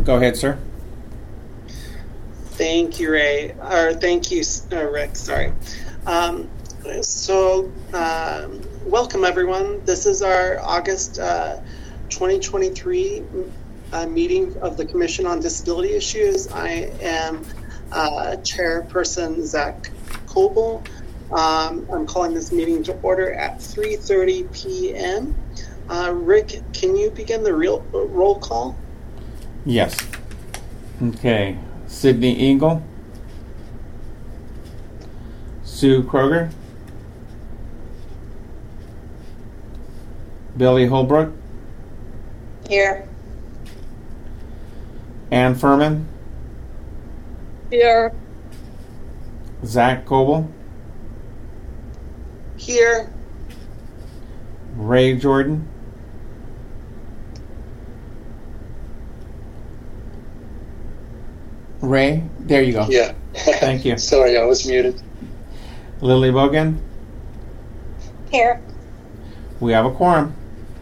Go ahead, sir. Thank you, Ray. Or thank you, Rick. Sorry. Welcome, everyone. This is our August 2023 meeting of the Commission on Disability Issues. I am Chairperson Zach Coble. I'm calling this meeting to order at 3:30 p.m. Rick, can you begin the roll call? Yes. Okay. Sydney Engel. Sue Kroger. Billy Holbrook. Here. Ann Furman. Here. Zach Coble. Here. Ray Jordan. Ray, there you go. Yeah. Thank you. Sorry, I was muted. Lily Bogan. Here. We have a quorum.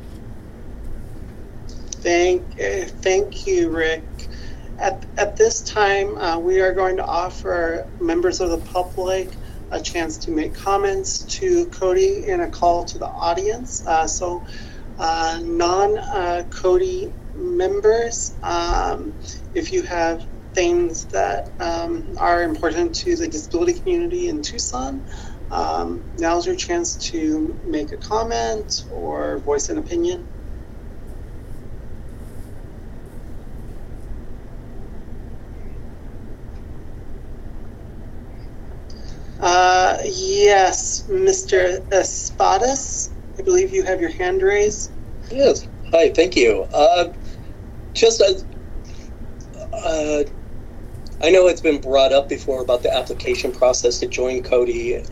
Thank you, Rick. At this time, we are going to offer members of the public a chance to make comments to Cody and a call to the audience. Non-Cody members, if you have things that are important to the disability community in Tucson, now's your chance to make a comment or voice an opinion. Yes, Mr. Espadas, I believe you have your hand raised. Yes. Hi, thank you. I know it's been brought up before about the application process to join Cody.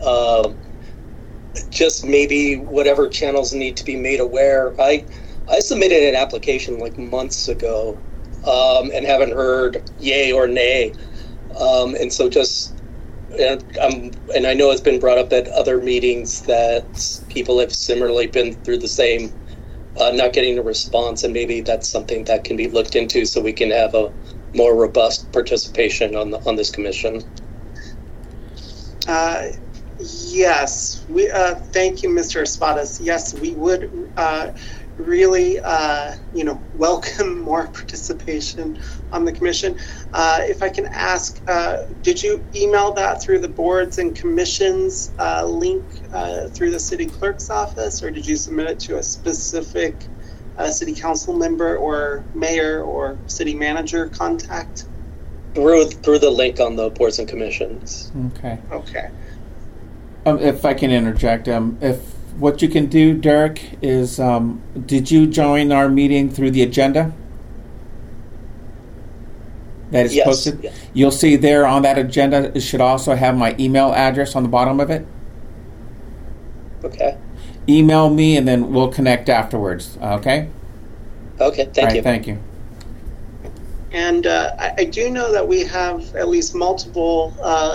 Just maybe whatever channels need to be made aware. I submitted an application like months ago and haven't heard yay or nay. And so and I know it's been brought up at other meetings that people have similarly been through the same, not getting a response, and maybe that's something that can be looked into so we can have a more robust participation on this commission. Yes, we thank you, Mr. Espadas. Yes, we would really welcome more participation on the commission. If I can ask, did you email that through the boards and commissions link through the city clerk's office, or did you submit it to a specific city council member or mayor or city manager contact? Through the link on the boards and commissions. Okay. If I can interject, if what you can do, Derek, is did you join our meeting through the agenda that is posted? Yes. You'll see there on that agenda, it should also have my email address on the bottom of it. Okay. Email me and then we'll connect afterwards. Okay? Okay, thank you. Thank you. And I do know that we have at least multiple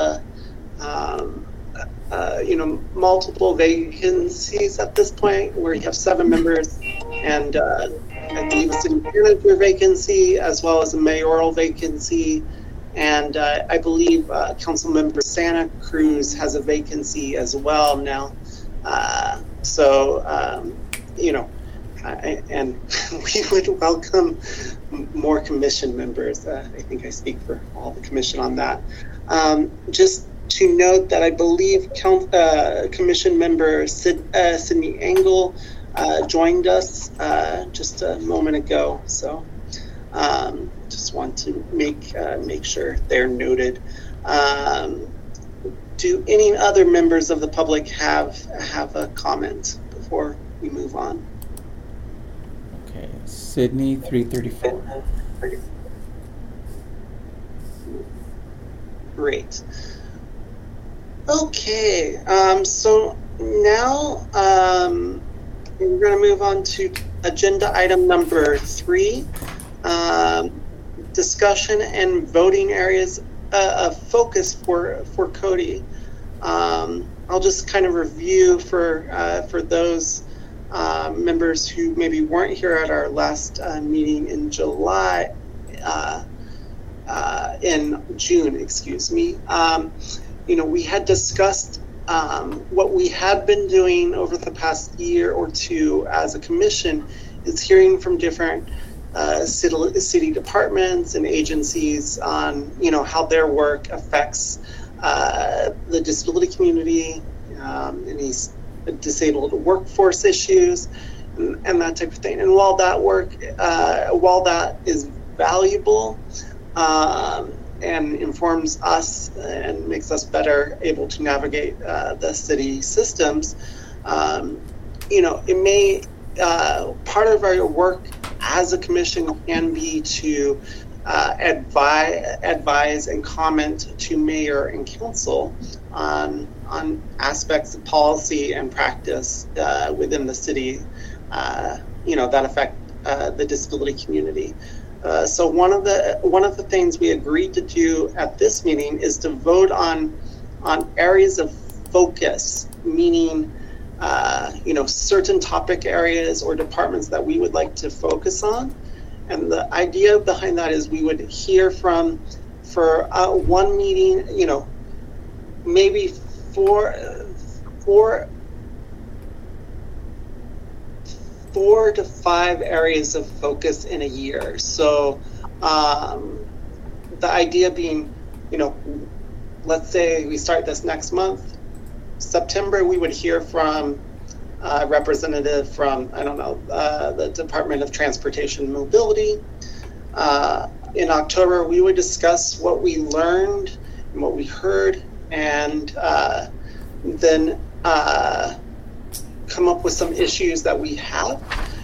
multiple vacancies at this point, where you have 7 members, and I believe a city manager vacancy as well as a mayoral vacancy, and I believe council member Santa Cruz has a vacancy as well now. And we would welcome more commission members. I think I speak for all the commission on that. Just to note that I believe commission member Sydney Engel joined us just a moment ago. So just want to make sure they're noted. Do any other members of the public have a comment before we move on? Okay, Sydney 334. Great. Okay, so now we're going to move on to agenda item number 3, discussion and voting areas of focus for Cody. I'll just kind of review for those members who maybe weren't here at our last meeting in July. June, excuse me, we had discussed what we had been doing over the past year or two as a commission is hearing from different city departments and agencies on, how their work affects the disability community, any disabled workforce issues, and that type of thing. And while that work, while that is valuable and informs us and makes us better able to navigate the city systems, it may, part of our work as a commission can be to advise and comment to mayor and council on aspects of policy and practice within the city, that affect the disability community. So one of the things we agreed to do at this meeting is to vote on areas of focus, meaning certain topic areas or departments that we would like to focus on. And the idea behind that is we would hear for one meeting, maybe four to five areas of focus in a year. So the idea being, let's say we start this next month, September, we would hear from a representative from, the Department of Transportation and Mobility. In October, we would discuss what we learned and what we heard, and then come up with some issues that we have.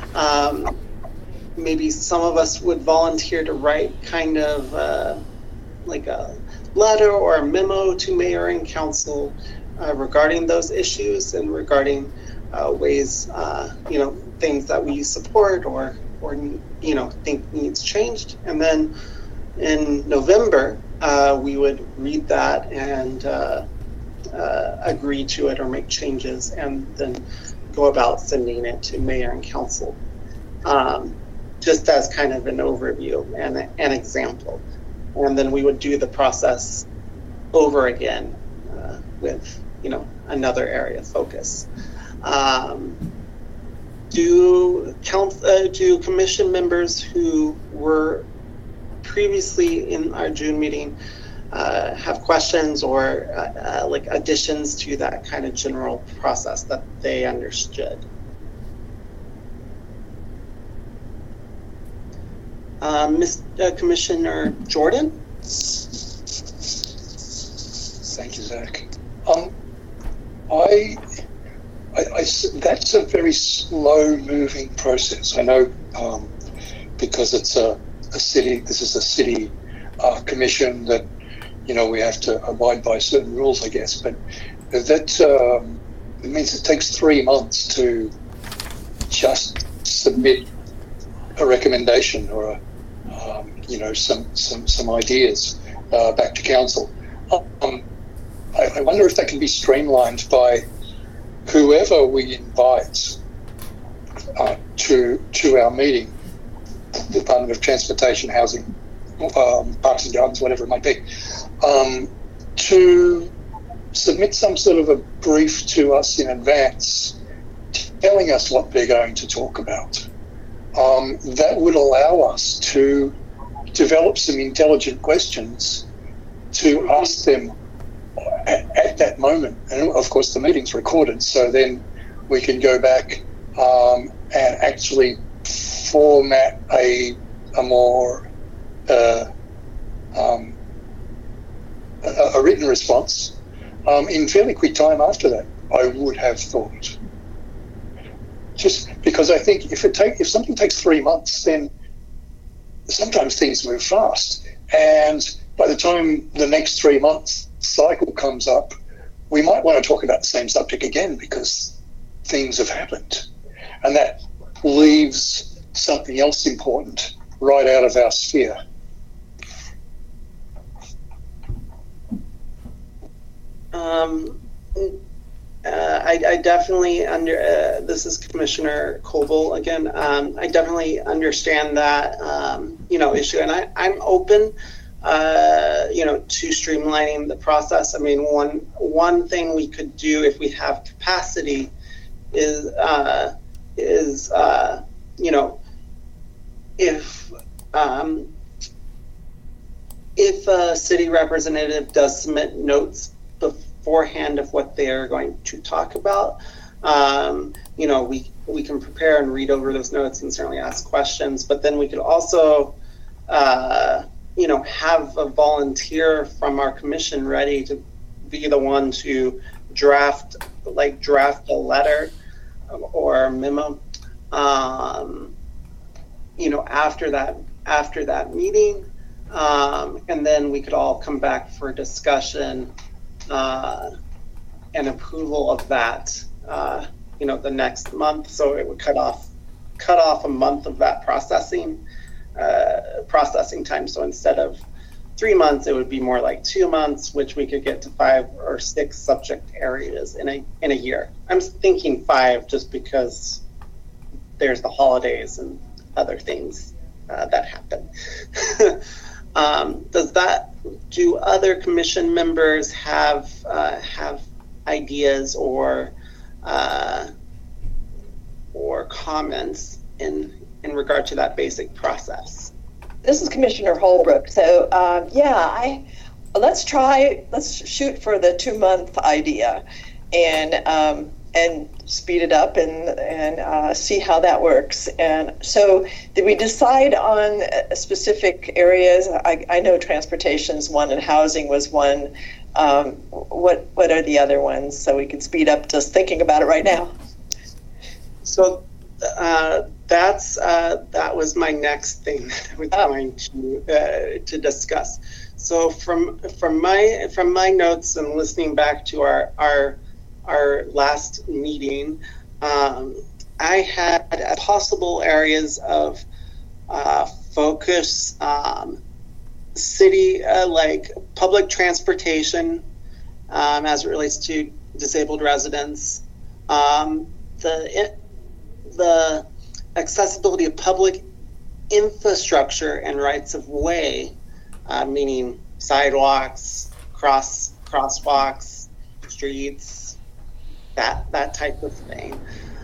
Maybe some of us would volunteer to write kind of like a letter or a memo to mayor and council regarding those issues and regarding ways, things that we support or think needs changed. And then in November, we would read that and agree to it or make changes, and then go about sending it to mayor and council, just as kind of an overview and an example. And then we would do the process over again with another area of focus. Do commission members who were previously in our June meeting have questions or like additions to that kind of general process that they understood? Commissioner Jordan? Thank you, Zach. That's a very slow-moving process. I know because it's a city. This is a city commission that we have to abide by certain rules, I guess. But that it means it takes 3 months to just submit a recommendation or some ideas back to council. I wonder if that can be streamlined by whoever we invite to our meeting, Department of Transportation, Housing, Parks and Gardens, whatever it might be, to submit some sort of a brief to us in advance, telling us what they're going to talk about. That would allow us to develop some intelligent questions to ask them at that moment. And of course the meeting's recorded, so then we can go back and actually format a more a written response in fairly quick time after that, I would have thought. Just because I think if something takes 3 months, then sometimes things move fast, and by the time the next 3 months cycle comes up, we might want to talk about the same subject again because things have happened, and that leaves something else important right out of our sphere. I definitely this is Commissioner Coble again. I definitely understand that issue, and I'm open to streamlining the process. I mean, one thing we could do if we have capacity is if a city representative does submit notes beforehand of what they are going to talk about, we can prepare and read over those notes and certainly ask questions. But then we could also, have a volunteer from our commission ready to be the one to draft a letter or a memo, after that meeting, and then we could all come back for discussion and approval of that, the next month. So it would cut off a month of that processing time. So instead of 3 months, it would be more like 2 months, which we could get to 5 or 6 subject areas in a year. I'm thinking 5 just because there's the holidays and other things that happen. Do other commission members have ideas or comments in regard to that basic process? This is Commissioner Holbrook. So let's shoot for the 2-month idea, and speed it up and see how that works. And so, did we decide on specific areas? I know transportation's one and housing was one. What are the other ones, so we can speed up just thinking about it right now? So that was my next thing that I was going to discuss. So from my notes and listening back to our last meeting, I had possible areas of focus, city like public transportation as it relates to disabled residents, the accessibility of public infrastructure and rights of way, meaning sidewalks, crosswalks, streets, that type of thing.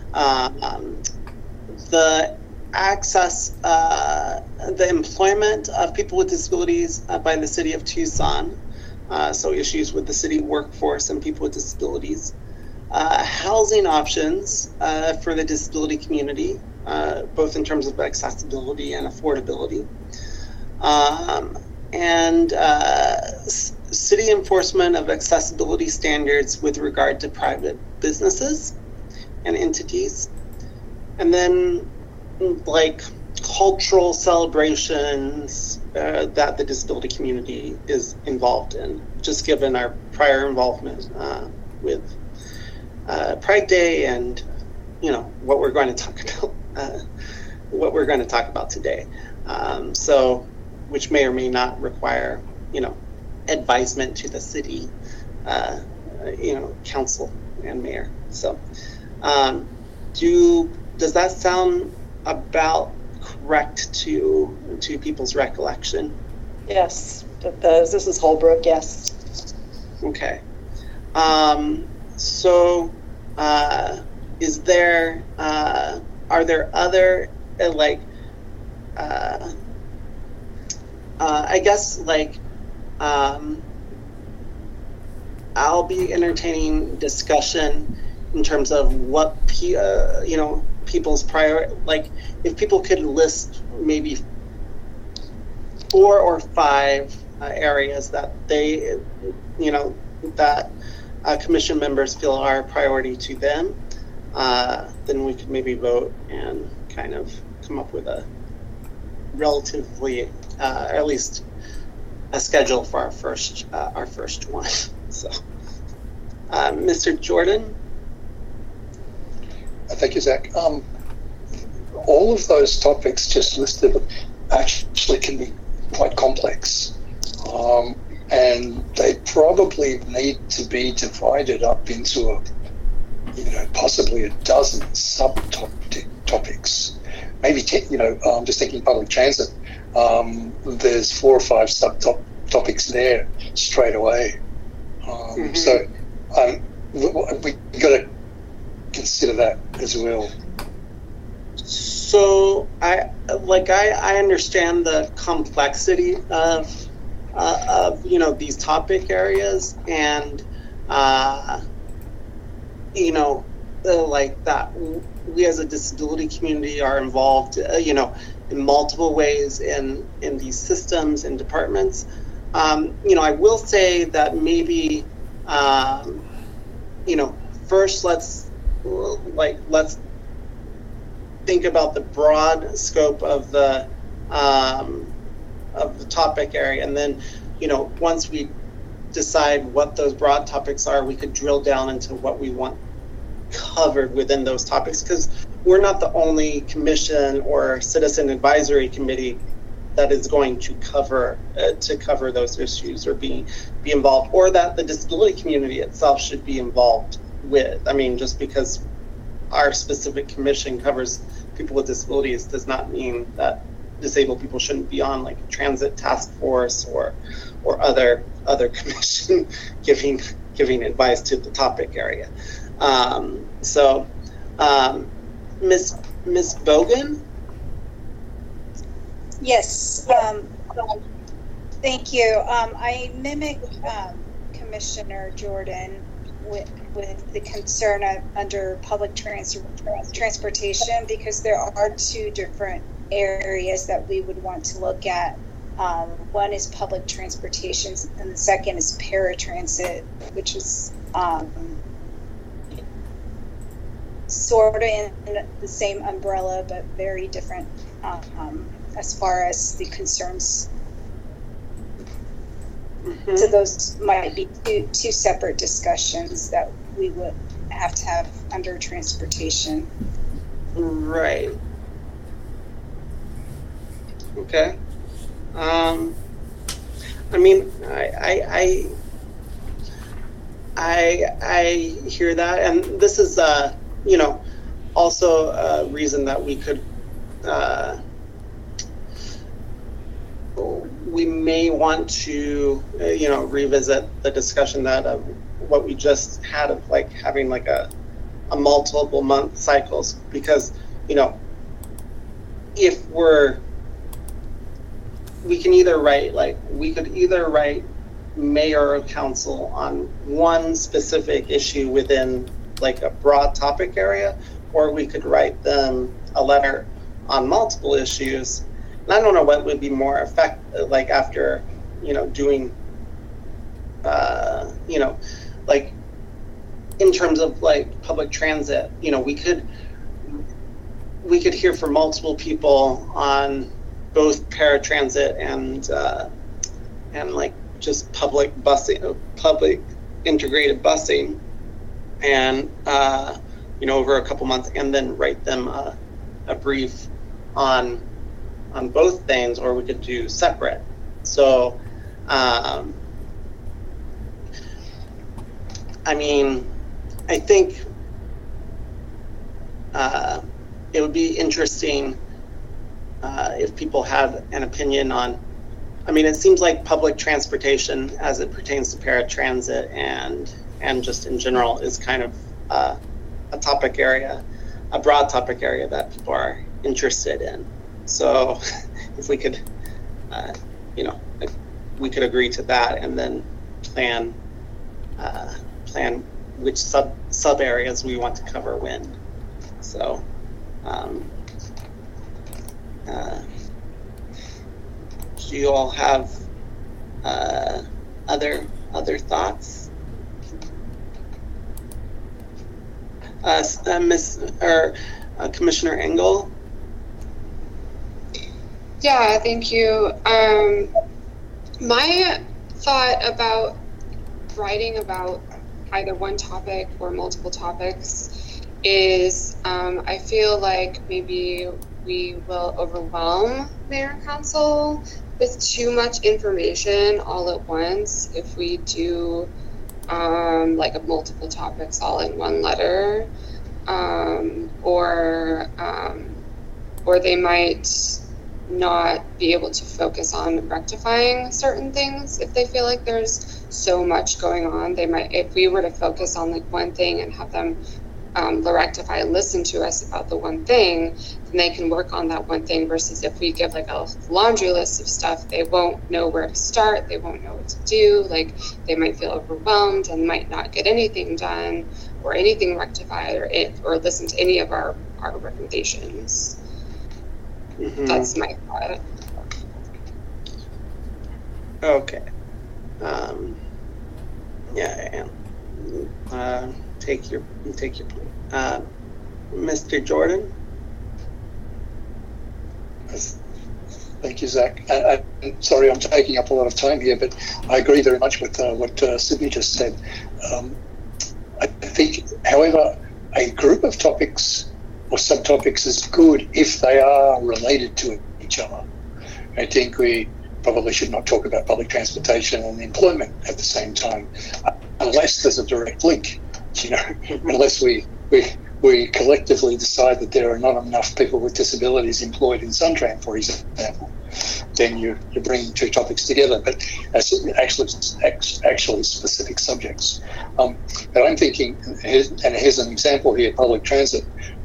The access, the employment of people with disabilities by the city of Tucson, so issues with the city workforce and people with disabilities. Housing options for the disability community, both in terms of accessibility and affordability. And city enforcement of accessibility standards with regard to private businesses and entities. And then like cultural celebrations that the disability community is involved in, just given our prior involvement with Pride Day and what we're going to talk about today. So, which may or may not require advisement to the city, council and mayor. So, does that sound about correct to people's recollection? Yes, it does. This is Holbrook. Yes. Okay. So, is there? Are there other I guess I'll be entertaining discussion in terms of what people's prior, if people could list maybe 4 or 5 areas that they that commission members feel are a priority to them, then we could maybe vote and kind of come up with a relatively, or at least a schedule for our first one. So, Mr. Jordan. Thank you, Zach. All of those topics just listed actually can be quite complex, and they probably need to be divided up into possibly a dozen subtopics. Maybe 10. I'm just thinking public transit. There's 4 or 5 subtopics topics there straight away. So we got to consider that as well. So I understand the complexity of these topic areas, and like that we as a disability community are involved in multiple ways in these systems and departments. I will say that maybe first let's think about the broad scope of the topic area, and then once we decide what those broad topics are, we could drill down into what we want covered within those topics, because we're not the only commission or citizen advisory committee that is going to cover those issues or be involved, or that the disability community itself should be involved with. I mean, just because our specific commission covers people with disabilities does not mean that disabled people shouldn't be on like a transit task force or other commission giving advice to the topic area. Miss Bogan? Yes, thank you. I mimic Commissioner Jordan with the concern under public transportation, because there are two different areas that we would want to look at. One is public transportation, and the second is paratransit, which is sort of in the same umbrella, but very different as far as the concerns. Mm-hmm. So those might be two separate discussions that we would have to have under transportation. Right. Okay. I mean, I hear that, and this is also a reason that we could we may want to revisit the discussion that what we just had of like having like a multiple month cycles, because if we could either write mayor or council on one specific issue within like a broad topic area, or we could write them a letter on multiple issues. And I don't know what would be more effective, like after doing like in terms of like public transit, we could hear from multiple people on both paratransit and like just public busing, public integrated busing, and over a couple months, and then write them a brief on both things, or we could do separate. So I mean, I think it would be interesting if people have an opinion on, I mean, it seems like public transportation as it pertains to paratransit and just in general is kind of a topic area, a broad topic area that people are interested in. So if we could, we could agree to that and then plan which sub areas we want to cover when. So, do you all have other thoughts? Commissioner Engel? Yeah, thank you. My thought about writing about either one topic or multiple topics is I feel like maybe we will overwhelm Mayor and Council with too much information all at once if we do like a multiple topics all in one letter, or they might not be able to focus on rectifying certain things if they feel like there's so much going on. They might, if we were to focus on like one thing and have them rectify and listen to us about the one thing, then they can work on that one thing, versus if we give like a laundry list of stuff, they won't know where to start, they won't know what to do, like they might feel overwhelmed and might not get anything done or anything rectified or listen to any of our recommendations. Mm-hmm. That's my thought. Okay. Take your point. Mr. Jordan? Thank you, Zach. Sorry, I'm taking up a lot of time here, but I agree very much with what Sydney just said. I think, however, a group of topics or subtopics is good if they are related to each other. I think we probably should not talk about public transportation and employment at the same time, unless there's a direct link. Unless we collectively decide that there are not enough people with disabilities employed in Suntran, for example, then you're bringing two topics together, but as actually specific subjects. But I'm thinking, and here's an example here: public transit,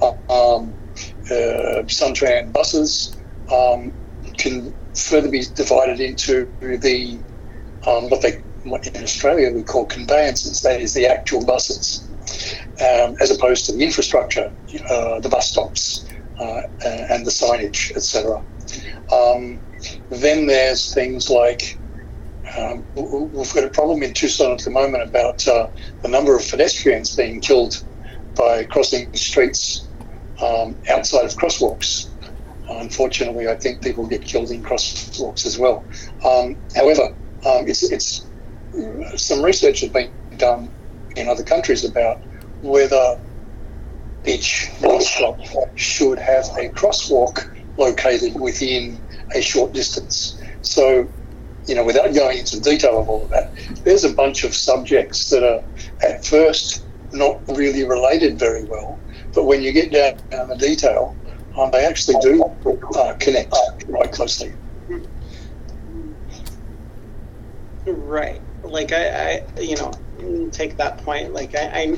Suntran buses can further be divided into the what in Australia we call conveyances, that is the actual buses, as opposed to the infrastructure, the bus stops and the signage, etc. Then there's things like, we've got a problem in Tucson at the moment about the number of pedestrians being killed by crossing streets outside of crosswalks. Unfortunately, I think people get killed in crosswalks as well. However, it's some research has been done in other countries about whether each bus stop should have a crosswalk located within a short distance. So, without going into detail of all of that, there's a bunch of subjects that are at first not really related very well, but when you get down the detail, they actually do connect quite closely. Right. Like I take that point. Like I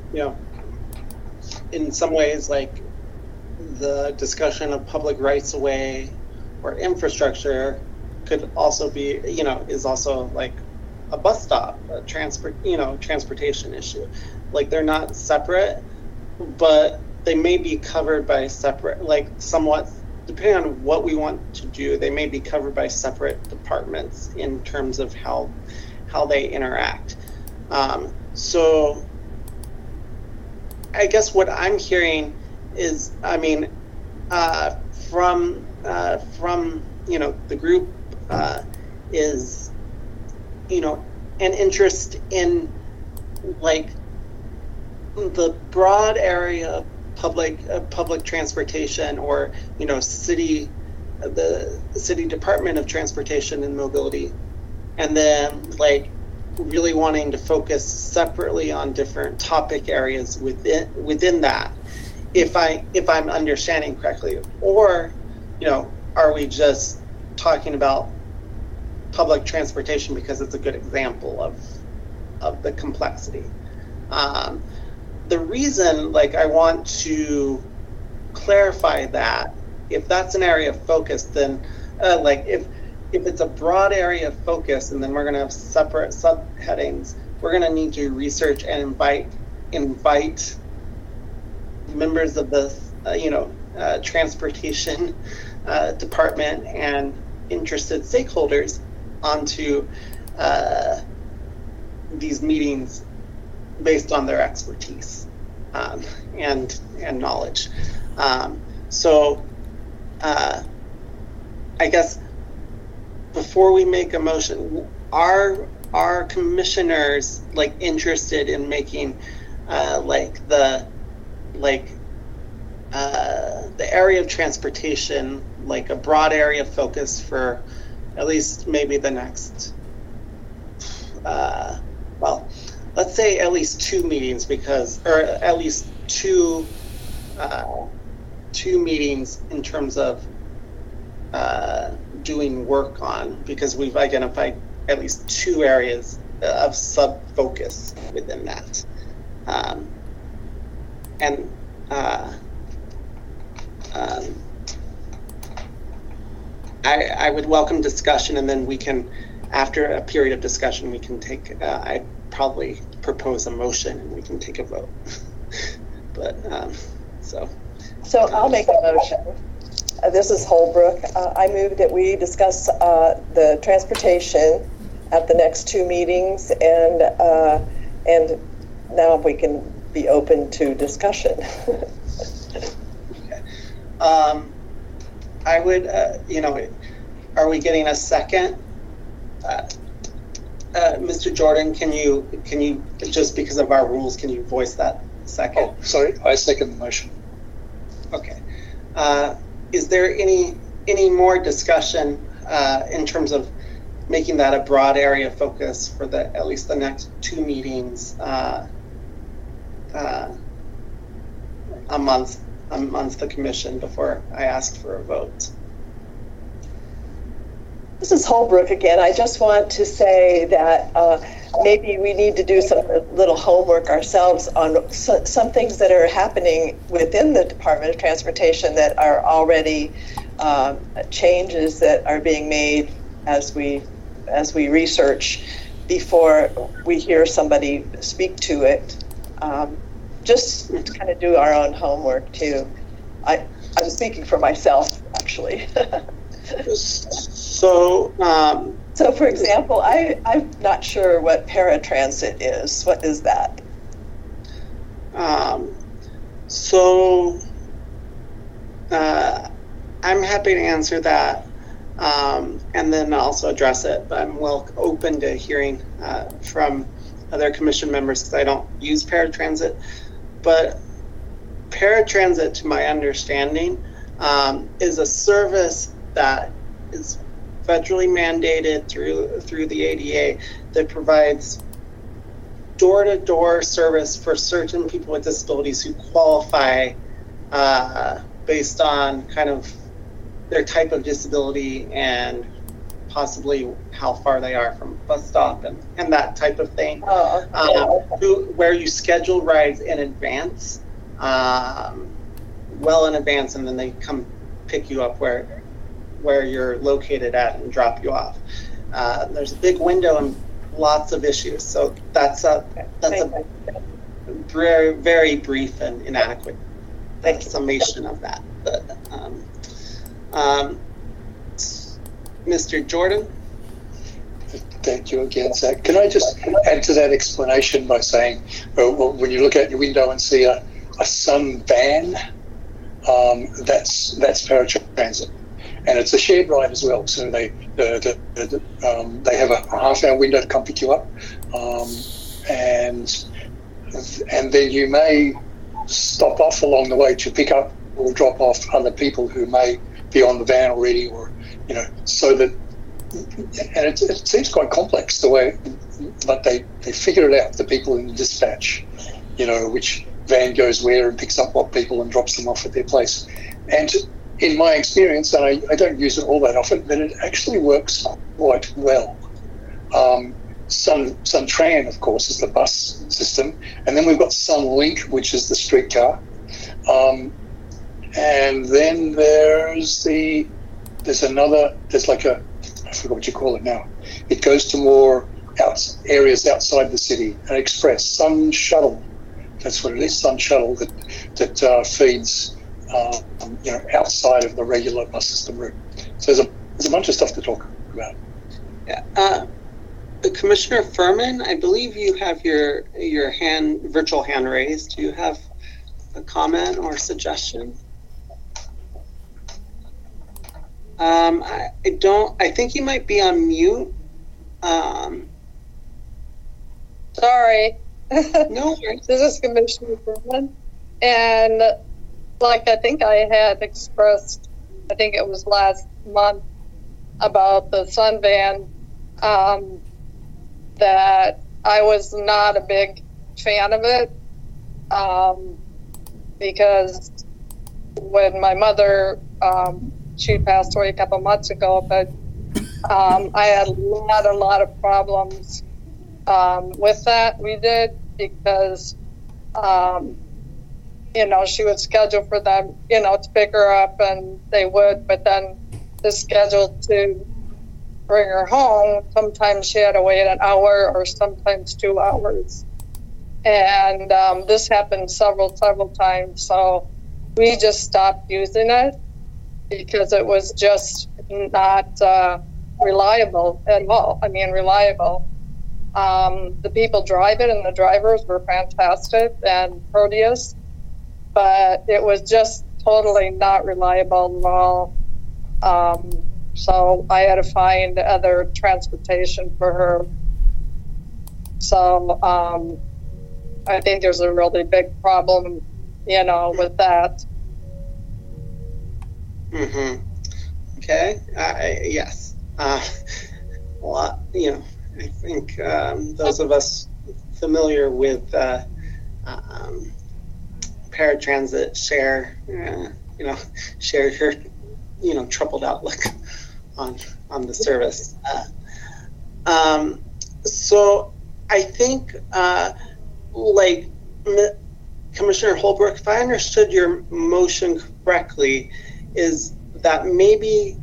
in some ways, like the discussion of public rights of way or infrastructure could also be, is also like a bus stop, a transportation issue. Like they're not separate, but they may be covered by separate, like somewhat, depending on what we want to do, they may be covered by separate departments in terms of how they interact. So I guess what I'm hearing is, from the group is, an interest in like the broad area of public transportation, or the city Department of Transportation and Mobility, and then like really wanting to focus separately on different topic areas within that, if I'm understanding correctly, or are we just talking about public transportation because it's a good example of the complexity? The reason, like, I want to clarify that, if that's an area of focus, then if it's a broad area of focus, and then we're going to have separate subheadings, we're going to need to research and invite members of the transportation department and interested stakeholders onto these meetings based on their expertise and knowledge. So I guess before we make a motion, are commissioners like interested in making the area of transportation like a broad area of focus for at least maybe the next let's say at least 2 meetings, or at least two meetings in terms of doing work on, because we've identified at least 2 areas of sub-focus within that. I would welcome discussion, and then we can, after a period of discussion, we can take, I'd probably propose a motion and we can take a vote. But, so I'll make a motion. This is Holbrook. I move that we discuss the transportation at the next 2 meetings, and now we can be open to discussion. Okay. I would, are we getting a second? Mr. Jordan, can you just because of our rules, can you voice that second? Oh, sorry, I second the motion. Okay. Is there any more discussion in terms of making that a broad area of focus for at least the next 2 meetings amongst the commission before I ask for a vote? This is Holbrook again. I just want to say that maybe we need to do some little homework ourselves on some things that are happening within the Department of Transportation that are already changes that are being made as we research before we hear somebody speak to it. Just to kind of do our own homework too. I'm speaking for myself, actually. So, for example, I'm not sure what paratransit is. What is that? I'm happy to answer that, and then also address it. But I'm open to hearing from other commission members, because I don't use paratransit. But paratransit, to my understanding, is a service that is federally mandated through the ADA that provides door-to-door service for certain people with disabilities who qualify based on kind of their type of disability and possibly how far they are from a bus stop and that type of thing. Where you schedule rides in advance, well in advance, and then they come pick you up where you're located at and drop you off. There's a big window and lots of issues, so that's a very, very brief and inadequate summation of that. But Mr. Jordan? Thank you again, Zach. Can I just add to that explanation by saying, well, when you look out your window and see a Sun van, that's paratransit, and it's a shared ride as well. So they have a half-hour window to come pick you up, and then you may stop off along the way to pick up or drop off other people who may be on the van already, or so that. And it seems quite complex the way, but they figure it out, the people in the dispatch, which van goes where and picks up what people and drops them off at their place. And in my experience, and I don't use it all that often, but it actually works quite well. SunTran, of course, is the bus system, and then we've got SunLink, which is the streetcar, and then there's like a, I forgot what you call it now. It goes to more areas outside the city. An express, Sun Shuttle. That's what it is. Sun Shuttle that feeds outside of the regular bus system route. So there's a bunch of stuff to talk about. Yeah. Commissioner Furman, I believe you have your virtual hand raised. Do you have a comment or suggestion? I don't. I think you might be on mute. Sorry. No worries. This is Commissioner Furman, and like I think I had expressed, I think it was last month, about the Sun van, that I was not a big fan of it, because when my mother she passed away a couple months ago, but I had a lot of problems with that. We did because, she would schedule for them, to pick her up, and they would, but then the schedule to bring her home, sometimes she had to wait an hour or sometimes 2 hours. And this happened several times, so we just stopped using it because it was just not reliable at all. I mean, reliable. The people drive it and the drivers were fantastic and courteous, but it was just totally not reliable at all. So I had to find other transportation for her. So I think there's a really big problem, with that. Mm-hmm. Okay. Yes. Well, I think those of us familiar with paratransit share your, troubled outlook on the service. So I think, Commissioner Holbrook, if I understood your motion correctly, is that maybe,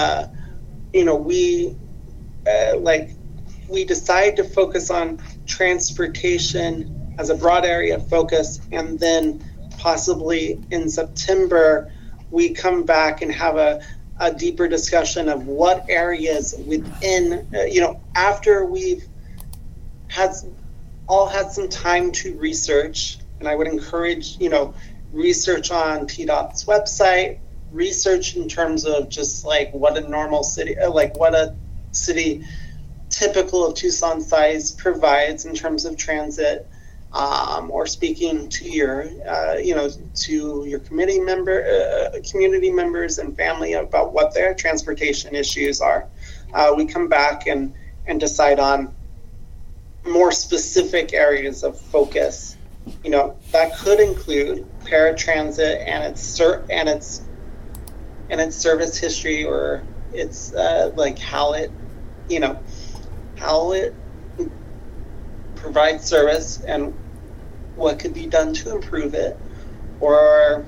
we decide to focus on transportation as a broad area of focus, and then possibly in September, we come back and have a deeper discussion of what areas within, after we've had some time to research, and I would encourage, research on TDOT's website, research in terms of just what a normal city, what a city typical of Tucson size provides in terms of transit, or speaking to your, to your community members and family about what their transportation issues are. We come back and decide on more specific areas of focus. That could include paratransit and its service history, or its how it provides service and what could be done to improve it, or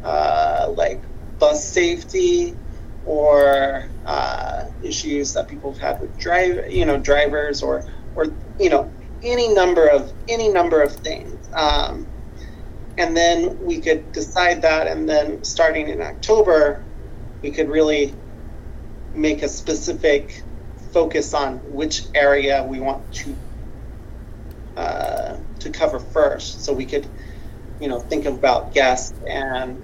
bus safety, or issues that people have had with drivers, or any number of things. And then we could decide that, and then starting in October, we could really make a specific focus on which area we want to cover first. So we could, think about guests and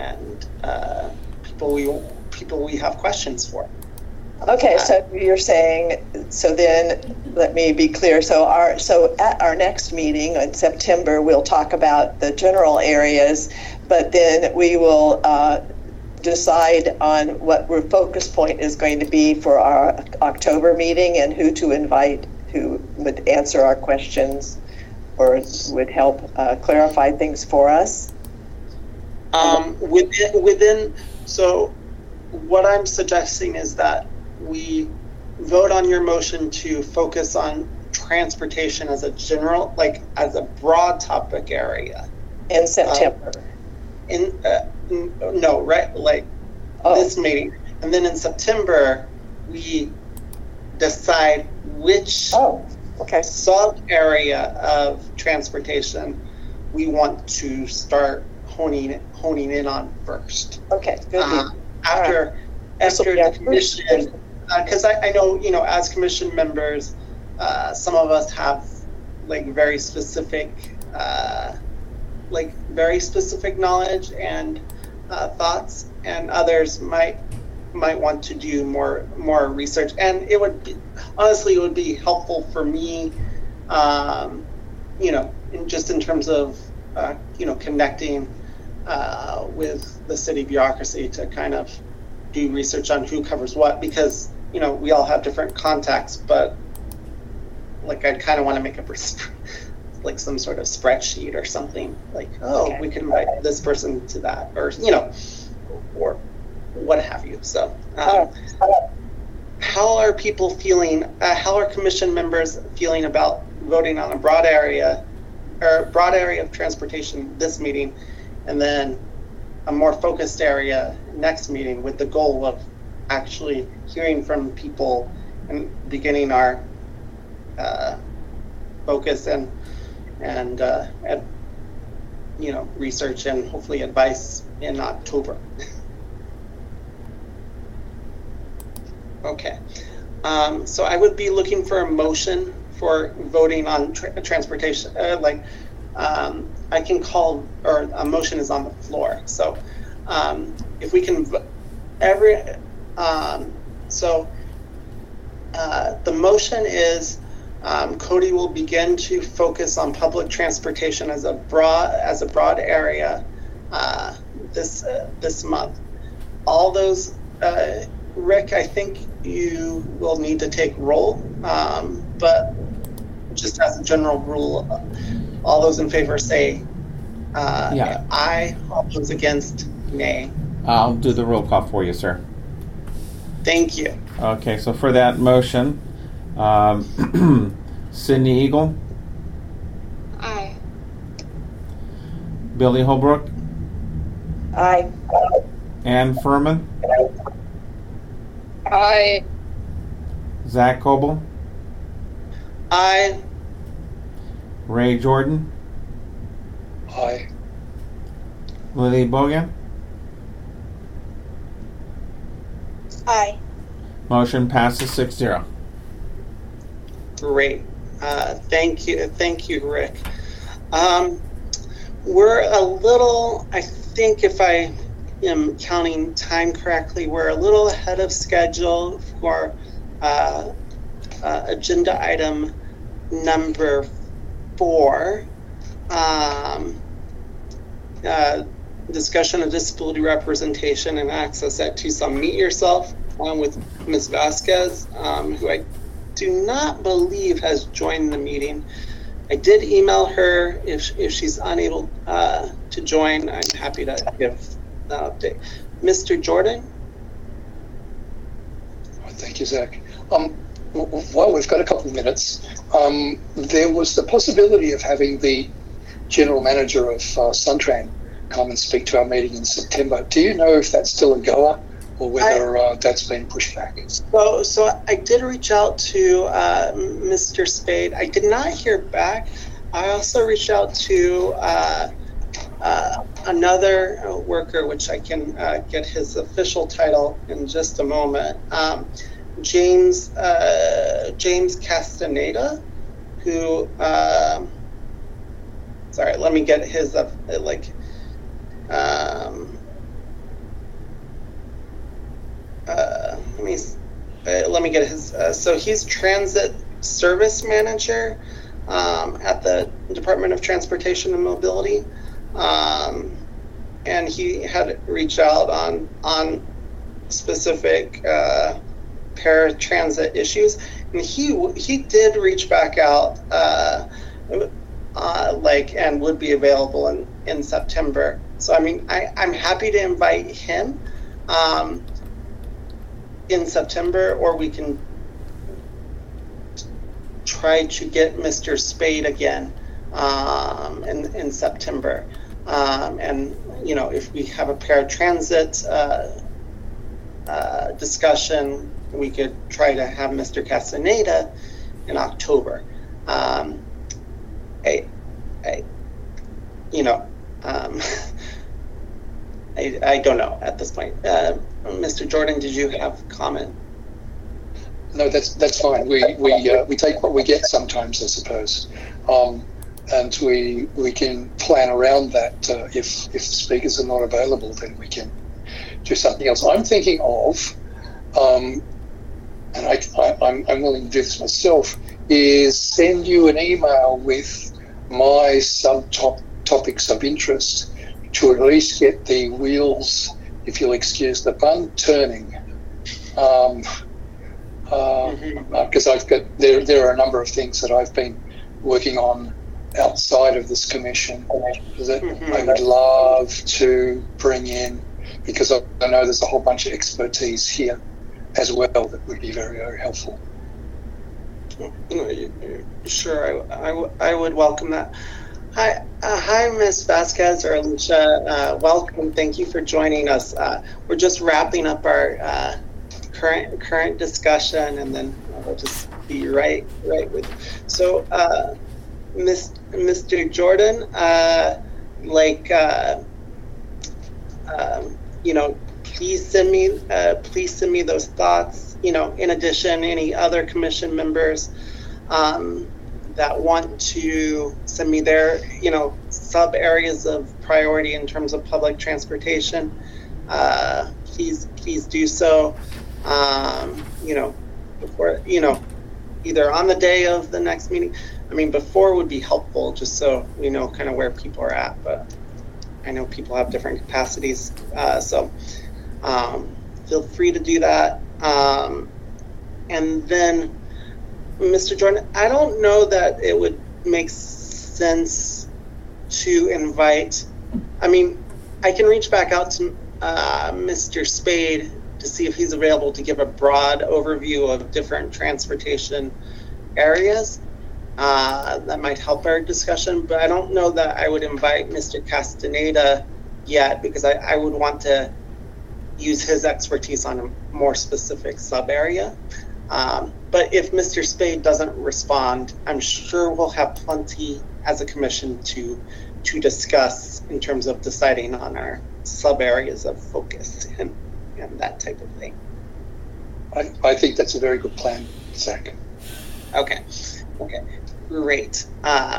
people we have questions for. Okay, so you're saying, so then let me be clear. So at our next meeting in September, we'll talk about the general areas, but then we will decide on what our focus point is going to be for our October meeting, and who to invite, who would answer our questions or would help clarify things for us. So what I'm suggesting is that we vote on your motion to focus on transportation as a general, as a broad topic area. In September. This meeting. And then in September, we decide which sub area of transportation we want to start honing in on first. Okay, good. After the commission, because I know, as commission members, some of us have very specific knowledge and thoughts, and others might want to do more research. And it would be helpful for me, in terms of connecting with the city bureaucracy to kind of do research on who covers what, because we all have different contacts, but I'd kind of want to make up some sort of spreadsheet or something, we could invite this person to that, or what have you. So, how are people feeling? How are commission members feeling about voting on a broad area of transportation this meeting, and then a more focused area next meeting, with the goal of actually hearing from people and beginning our focus and research and hopefully advice in October. Okay, so I would be looking for a motion for voting on transportation. I can call, or a motion is on the floor. So if we can, the motion is Cody will begin to focus on public transportation as a broad area this month. All those, Rick, I think you will need to take roll, but just as a general rule, all those in favor say aye. All those against, nay. I'll do the roll call for you, sir. Thank you. Okay, so for that motion, Sydney Eagle. Aye. Billy Holbrook. Aye. Ann Furman. Aye. Zach Coble. Aye. Ray Jordan. Aye. Lily Bogan. Aye. Motion passes 6-0. Great. Thank you, Rick. We're a little, I think if I am counting time correctly, we're a little ahead of schedule for agenda item number 4. Discussion of disability representation and access at Tucson Meet Yourself with Ms. Vasquez, who I do not believe has joined the meeting. I did email her. If she's unable to join, I'm happy to give that update. Mr. Jordan? Thank you, Zach. Well, we've got a couple of minutes. There was the possibility of having the general manager of Suntran come and speak to our meeting in September. Do you know if that's still a goer or whether that's been pushed back? So I did reach out to Mr. Spade. I did not hear back. I also reached out to another worker, which I can get his official title in just a moment. James Castaneda, who sorry, let me get his let me get his. So he's transit service manager at the Department of Transportation and Mobility, and he had reached out on specific paratransit issues, and he did reach back out, and would be available in September. So I mean, I'm happy to invite him in September, or we can try to get Mr. Spade again in September. And if we have a paratransit discussion, we could try to have Mr. Castaneda in October. I don't know at this point. Mr. Jordan, did you have a comment? No, that's fine. We take what we get sometimes, I suppose, and we can plan around that. If speakers are not available, then we can do something else. I'm thinking of, and I'm willing to do this myself, is send you an email with my subtopics of interest to at least get the wheels, if you'll excuse the pun, turning. Because I've got there are a number of things that I've been working on outside of this commission that I would love to bring in because I know there's a whole bunch of expertise here as well that would be very, very helpful. Sure, I would welcome that. Hi, Ms. Vasquez or Alicia. Welcome. Thank you for joining us. We're just wrapping up our current discussion, and then we'll just be right with. So, Mr. Jordan, please send me those thoughts. In addition, any other commission members that want to send me their, sub areas of priority in terms of public transportation, please do so. Before, either on the day of the next meeting. I mean, before would be helpful, just so we know kind of where people are at. But I know people have different capacities, so feel free to do that. And then, Mr. Jordan, I don't know that it would make sense to invite. I mean, I can reach back out to Mr. Spade to see if he's available to give a broad overview of different transportation areas. That might help our discussion, but I don't know that I would invite Mr. Castaneda yet, because I would want to use his expertise on a more specific sub area. But if Mr. Spade doesn't respond, I'm sure we'll have plenty as a commission to discuss in terms of deciding on our sub areas of focus and that type of thing. I think that's a very good plan, Zach. Okay, great.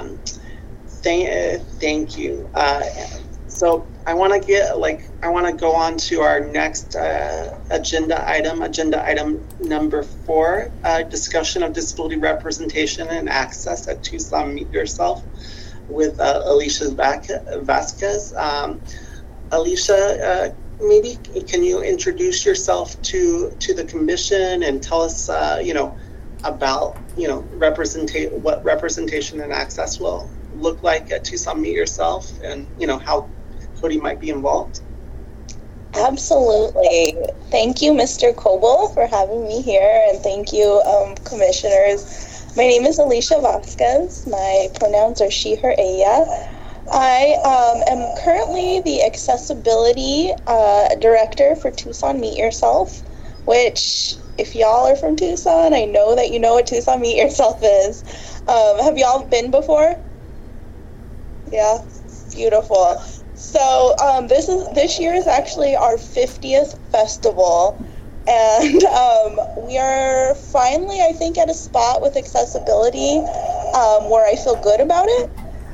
Thank you. So I want to go on to our next agenda item number 4, discussion of disability representation and access at Tucson Meet Yourself with Alicia Vasquez. Alicia, maybe can you introduce yourself to the commission and tell us, about what representation and access will look like at Tucson Meet Yourself, and how Cody might be involved? Absolutely. Thank you, Mr. Coble, for having me here, and thank you, commissioners. My name is Alicia Vasquez. My pronouns are she, her, ella. I am currently the accessibility director for Tucson Meet Yourself, which, if y'all are from Tucson, I know that you know what Tucson Meet Yourself is. Have y'all been before? Yeah, beautiful. So this year is actually our 50th festival, and we are finally, I think, at a spot with accessibility where I feel good about it.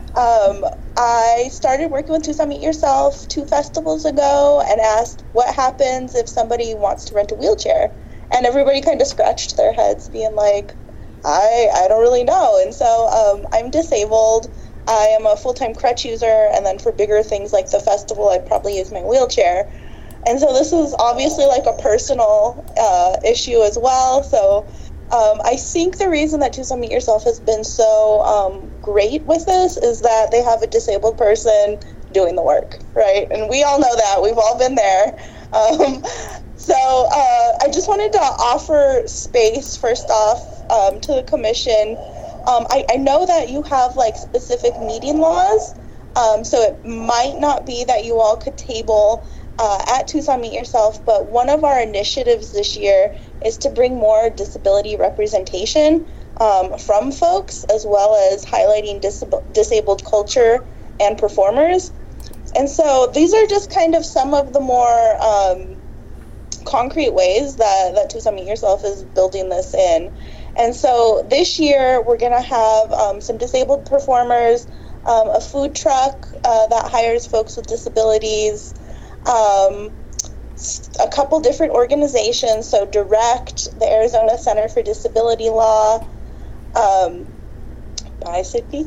I started working with Tucson Meet Yourself 2 festivals ago and asked what happens if somebody wants to rent a wheelchair, and everybody kind of scratched their heads being like, I don't really know. And so I'm disabled. I am a full-time crutch user, and then for bigger things like the festival, I'd probably use my wheelchair. And so this is obviously like a personal issue as well. So I think the reason that Tucson Meet Yourself has been so great with this is that they have a disabled person doing the work, right? And we all know that. We've all been there. So I just wanted to offer space, first off, to the commission. I know that you have like specific meeting laws, so it might not be that you all could table at Tucson Meet Yourself, but one of our initiatives this year is to bring more disability representation from folks, as well as highlighting disabled culture and performers. And so these are just kind of some of the more concrete ways that Tucson Meet Yourself is building this in. And so this year we're going to have some disabled performers, a food truck that hires folks with disabilities, a couple different organizations, so Direct, the Arizona Center for Disability Law, Bicycle,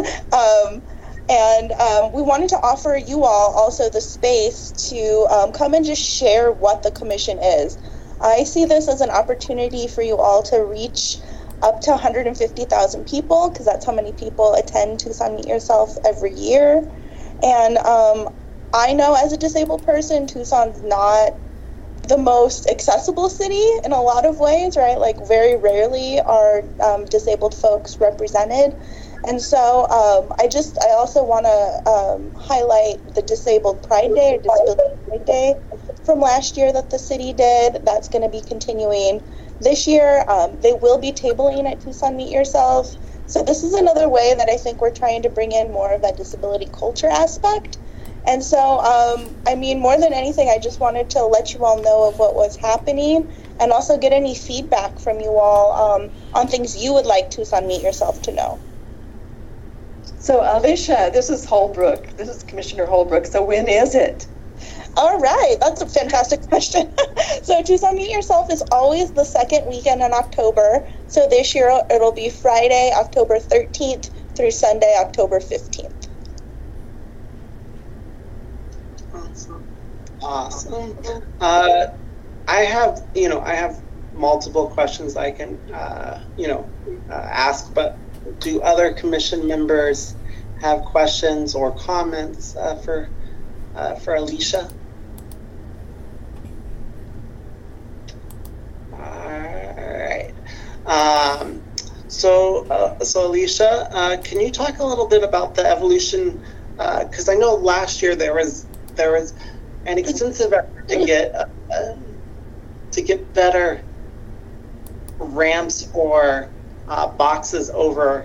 and we wanted to offer you all also the space to come and just share what the commission is. I see this as an opportunity for you all to reach up to 150,000 people, because that's how many people attend Tucson Meet Yourself every year. And I know as a disabled person, Tucson's not the most accessible city in a lot of ways, right? Like very rarely are disabled folks represented. And so I also want to highlight the Disabled Pride Day, or Disability Pride Day from last year that the city did. That's going to be continuing this year. They will be tabling at Tucson Meet Yourself. So this is another way that I think we're trying to bring in more of that disability culture aspect. And so, I mean, more than anything, I just wanted to let you all know of what was happening and also get any feedback from you all on things you would like Tucson Meet Yourself to know. So, Alicia, this is Holbrook. This is Commissioner Holbrook. So when is it? All right, that's a fantastic question. So Tucson Meet Yourself is always the second weekend in October. So this year it'll be Friday, October 13th through Sunday, October 15th. Awesome. I have multiple questions I can, ask, but do other commission members have questions or comments for Alicia? All right. So Alicia, can you talk a little bit about the evolution? Because I know last year there was an extensive effort to get better ramps or boxes over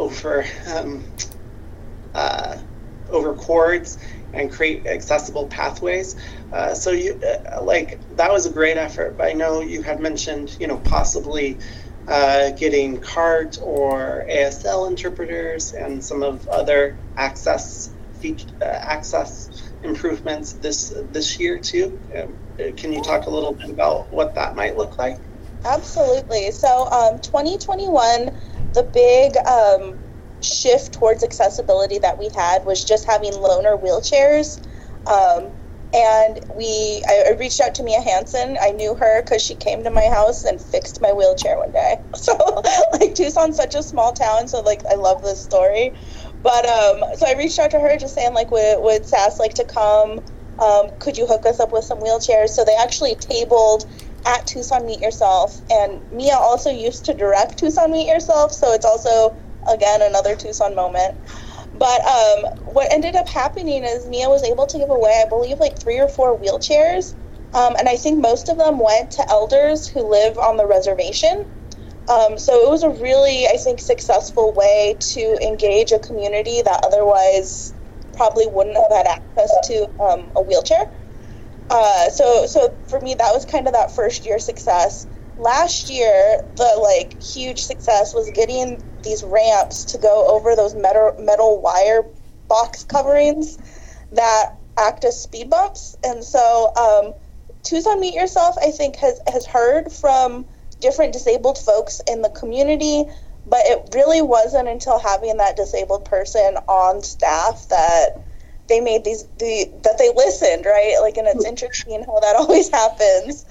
cords and create accessible pathways. So you that was a great effort. But I know you had mentioned possibly getting CART or ASL interpreters and some of other access improvements this year too. Can you talk a little bit about what that might look like? Absolutely. So 2021, the big shift towards accessibility that we had was just having loaner wheelchairs. And I reached out to Mia Hansen. I knew her because she came to my house and fixed my wheelchair one day. So Tucson's such a small town, so I love this story. But so I reached out to her just saying would SAS like to come? Could you hook us up with some wheelchairs? So they actually tabled at Tucson Meet Yourself, and Mia also used to direct Tucson Meet Yourself, so it's also again another Tucson moment. But what ended up happening is Mia was able to give away, I believe, 3 or 4 wheelchairs, and I think most of them went to elders who live on the reservation. So it was a really, I think, successful way to engage a community that otherwise probably wouldn't have had access to a wheelchair. So for me, that was kind of that first year success. Last year, the huge success was getting these ramps to go over those metal wire box coverings that act as speed bumps. And so Tucson Meet Yourself, I think, has heard from different disabled folks in the community, but it really wasn't until having that disabled person on staff that they made that they listened, right? And it's interesting how that always happens.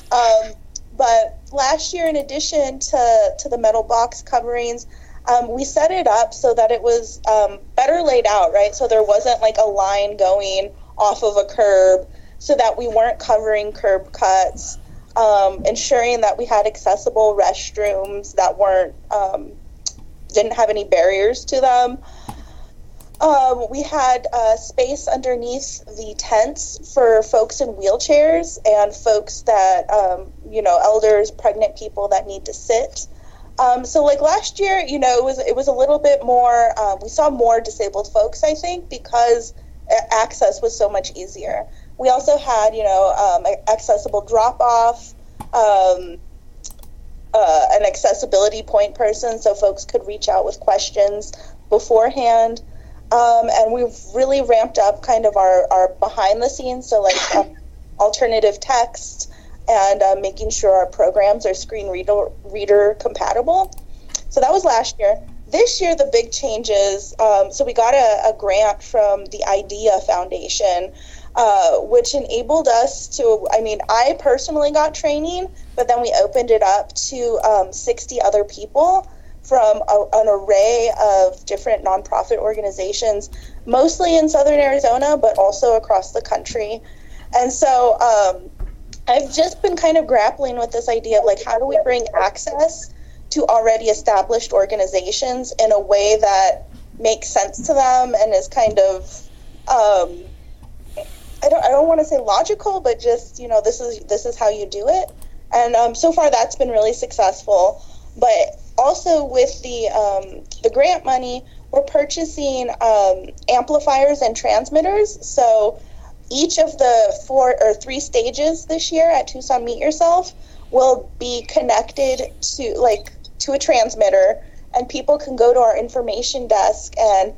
But last year, in addition to the metal box coverings, we set it up so that it was better laid out, right? So there wasn't a line going off of a curb, so that we weren't covering curb cuts, ensuring that we had accessible restrooms that didn't have any barriers to them. We had space underneath the tents for folks in wheelchairs and folks that, elders, pregnant people that need to sit. So last year, it was a little bit more, we saw more disabled folks, I think, because access was so much easier. We also had, accessible drop-off, an accessibility point person so folks could reach out with questions beforehand. And we've really ramped up kind of our behind the scenes, so alternative text and making sure our programs are screen reader compatible. So that was last year. This year, the big changes, so we got a grant from the IDEA Foundation, which enabled us to, I personally got training, but then we opened it up to 60 other people from an array of different nonprofit organizations, mostly in Southern Arizona, but also across the country. And so I've just been kind of grappling with this idea of like, how do we bring access to already established organizations in a way that makes sense to them and is kind of, I don't want to say logical, but just, you know, this is how you do it. And so far that's been really successful. But also with the grant money, we're purchasing amplifiers and transmitters. So each of the 4 or 3 stages this year at Tucson Meet Yourself will be connected to a transmitter, and people can go to our information desk and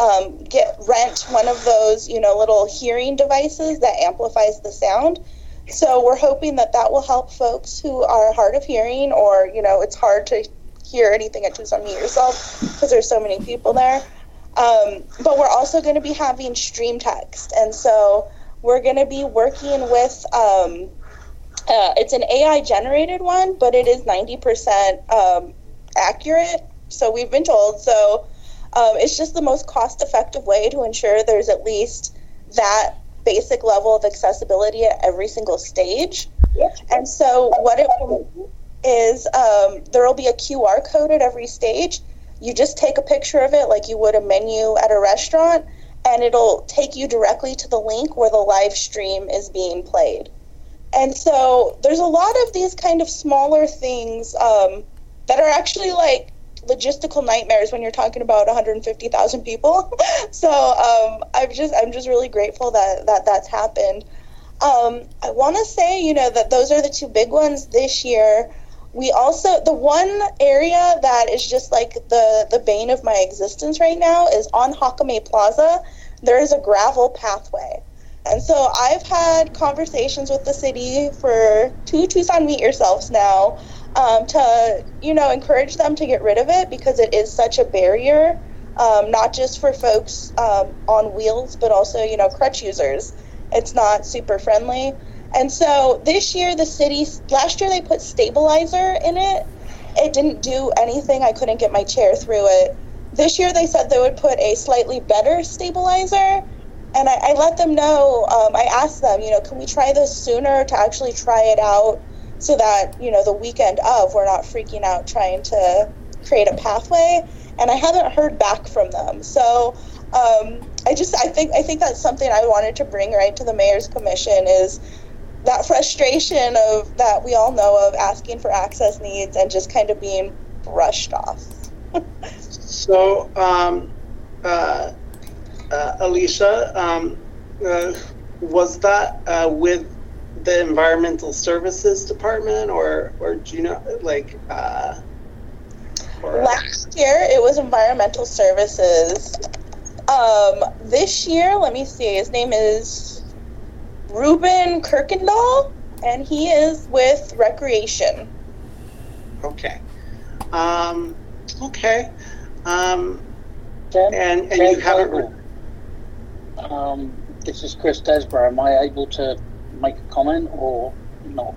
rent one of those, you know, little hearing devices that amplifies the sound. So we're hoping that will help folks who are hard of hearing, or, you know, it's hard to hear anything at Tucson Meet Yourself because there's so many people there. But we're also going to be having stream text, and so we're going to be working with it's an AI generated one, but it is 90% accurate, so we've been told. So it's just the most cost effective way to ensure there's at least that basic level of accessibility at every single stage. And so what it will do is there will be a QR code at every stage. You just take a picture of it like you would a menu at a restaurant, and it'll take you directly to the link where the live stream is being played. And so there's a lot of these kind of smaller things that are actually like logistical nightmares when you're talking about 150,000 people. So I'm just really grateful that that's happened. I want to say, you know, that those are the 2 big ones this year. We also, the one area that is just like the bane of my existence right now is on Hockamay Plaza. There is a gravel pathway. And so I've had conversations with the city for 2 Tucson Meet Yourselves now to, you know, encourage them to get rid of it because it is such a barrier, not just for folks on wheels, but also, you know, crutch users. It's not super friendly. And so this year, last year they put stabilizer in it. It didn't do anything. I couldn't get my chair through it. This year they said they would put a slightly better stabilizer. And I let them know, I asked them, you know, can we try this sooner to actually try it out so that, you know, the weekend of we're not freaking out trying to create a pathway. And I haven't heard back from them. So I think that's something I wanted to bring right to the Mayor's Commission is that frustration of that we all know of asking for access needs and just kind of being brushed off. So, Alicia, was that with the Environmental Services Department, or do you know, like? Last year it was Environmental Services. This year, let me see. His name is Ruben Kirkendall, and he is with Recreation. Okay. Okay. And you haven't. This is Chris Desborough. Am I able to make a comment or not?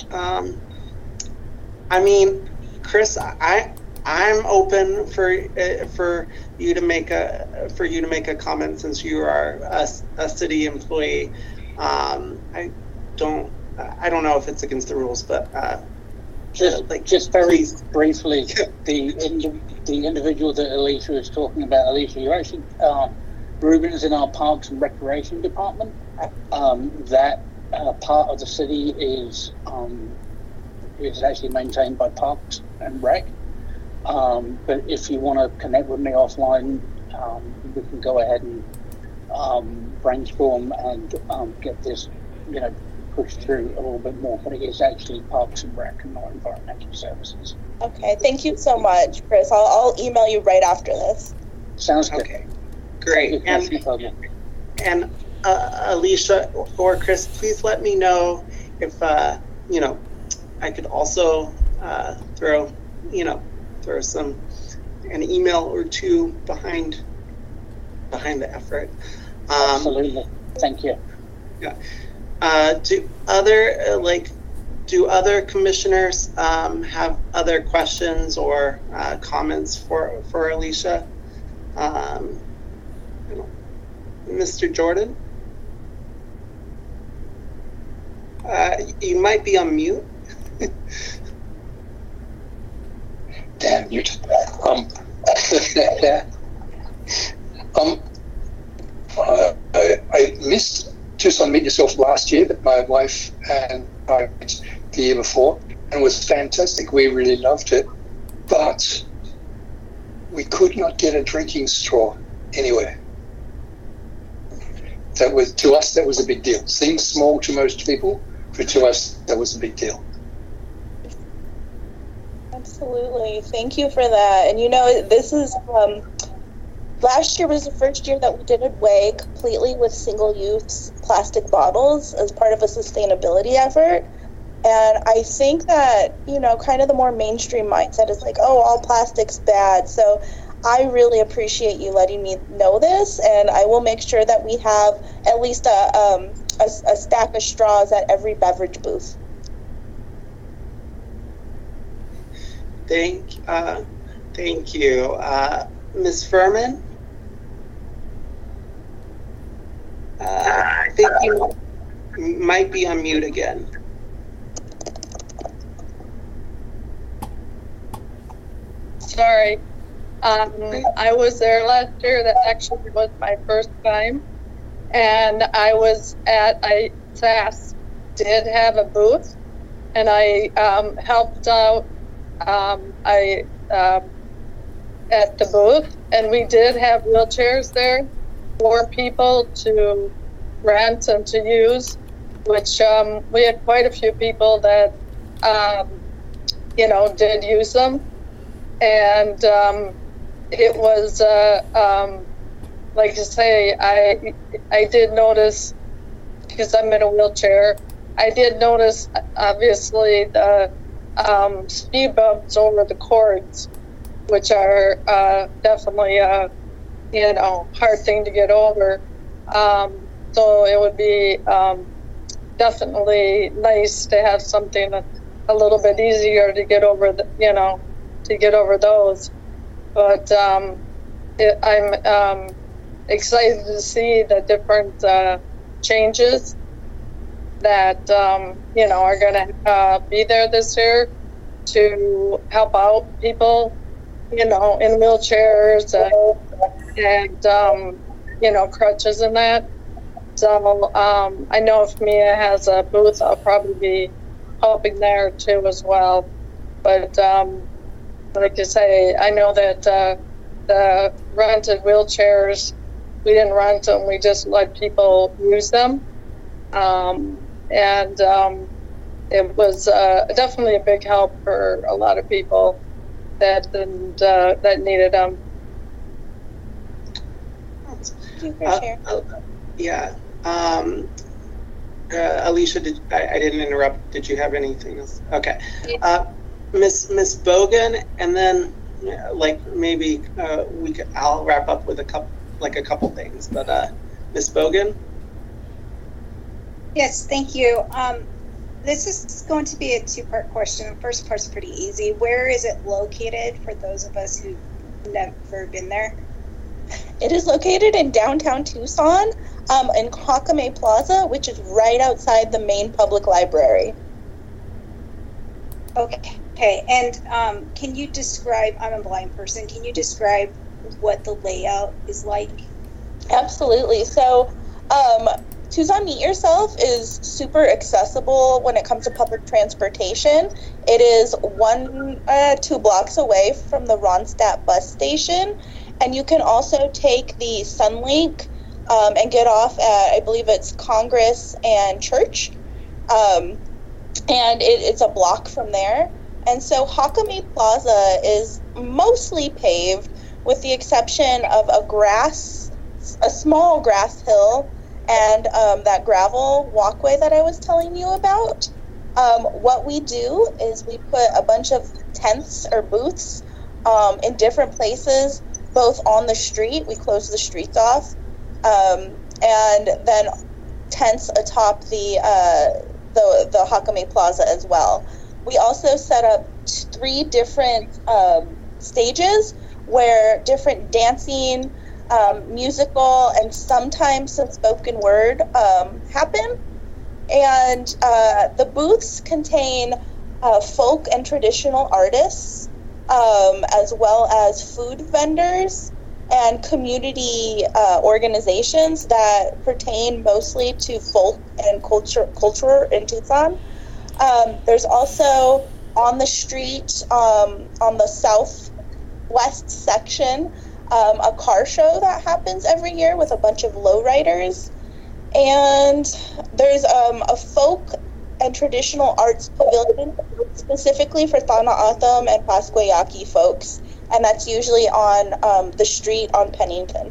I mean, Chris, I'm open for you to make a comment since you are a city employee. I don't know if it's against the rules, but just very briefly, the individual that Alicia is talking about, Alicia, you're actually Ruben is in our Parks and Recreation Department. That part of the city is actually maintained by Parks and Rec. But if you want to connect with me offline, we can go ahead and brainstorm and get this, you know, pushed through a little bit more. But it is actually Parks and Rec and not Environmental Services. Okay, thank you so much, Chris. I'll email you right after this. Sounds good. Okay, great. And Alicia or Chris, please let me know if you know, I could also throw an email or 2 behind the effort. Absolutely. Thank you. Yeah. Do other do other commissioners have other questions or comments for Alicia? Mr. Jordan? You might be on mute. Damn mute. I missed Tucson Meet Yourself last year, but my wife and I went the year before, and it was fantastic. We really loved it, but we could not get a drinking straw anywhere. That was, to us, that was a big deal. Seems small to most people, but to us, that was a big deal. Absolutely. Thank you for that. And you know, this is, last year was the first year that we did away completely with single-use plastic bottles as part of a sustainability effort. And I think that, you know, kind of the more mainstream mindset is like, oh, all plastic's bad. So I really appreciate you letting me know this, and I will make sure that we have at least a stack of straws at every beverage booth. Thank you. Ms. Furman? I think you might be on mute again. Sorry. I was there last year. That actually was my first time. And I was at SAS did have a booth, and I helped out at the booth, and we did have wheelchairs there for people to rent and to use, which we had quite a few people that did use them. And it was like I say, I did notice, because I'm in a wheelchair, I did notice obviously the speed bumps over the cords, which are definitely a hard thing to get over. So it would be definitely nice to have something a little bit easier to get over those. But I'm excited to see the different changes that are going to be there this year to help out people, in wheelchairs and crutches and that. So I know if Mia has a booth, I'll probably be helping there too as well. But like I say, I know that the rented wheelchairs, we didn't rent them, we just let people use them. It was definitely a big help for a lot of people that needed them. Yeah. Alicia, I didn't interrupt. Did you have anything else? Okay. Miss Bogan, and then maybe I'll wrap up with a couple things. But Miss Bogan. Yes, thank you. This is going to be a two-part question. The first part's pretty easy. Where is it located for those of us who've never been there? It is located in downtown Tucson, in Hockamay Plaza, which is right outside the main public library. Okay, and can you describe, I'm a blind person, can you describe what the layout is like? Absolutely. So, Tucson Meet Yourself is super accessible when it comes to public transportation. It is 2 blocks away from the Ronstadt bus station, and you can also take the Sunlink and get off at, I believe it's Congress and Church, and it's a block from there. And so Hockamay Plaza is mostly paved, with the exception of a small grass hill and that gravel walkway that I was telling you about. What we do is we put a bunch of tents or booths in different places, both on the street. We close the streets off, and then tents atop the the Hakame Plaza as well. We also set up 3 different stages where different dancing, musical, and sometimes some spoken word happen. And the booths contain folk and traditional artists, as well as food vendors and community organizations that pertain mostly to folk and culture in Tucson. There's also on the street, on the southwest section, a car show that happens every year with a bunch of lowriders. And there's a folk and traditional arts pavilion specifically for Tana'atam and Pasquayaki folks, and that's usually on the street on Pennington.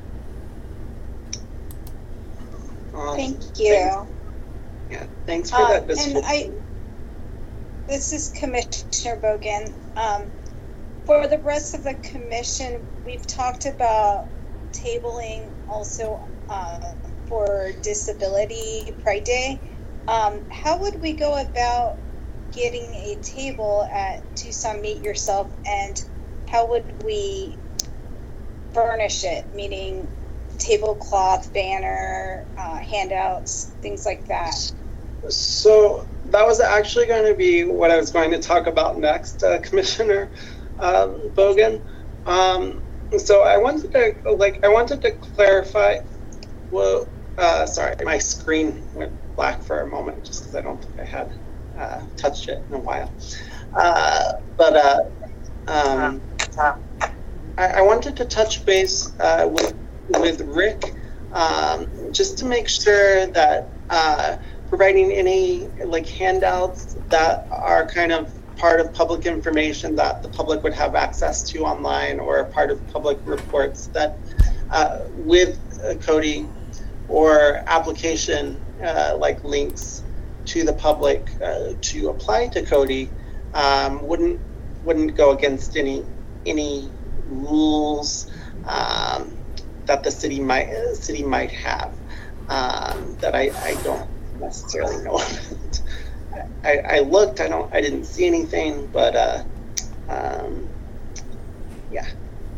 Thank you. Thanks for that. This is Commissioner Bogen. For the rest of the commission, we've talked about tabling also for Disability Pride Day. How would we go about getting a table at Tucson Meet Yourself, and how would we furnish it, meaning tablecloth, banner, handouts, things like that? So that was actually going to be what I was going to talk about next, Commissioner Bogen. So I wanted to clarify. Well, sorry, my screen went black for a moment just because I don't think I had touched it in a while. I wanted to touch base with Rick just to make sure that providing any handouts that are kind of part of public information that the public would have access to online, or part of public reports that with Cody, or application links to the public to apply to Cody wouldn't go against any rules that the city might have that I don't necessarily know about. I looked. I didn't see anything, but yeah.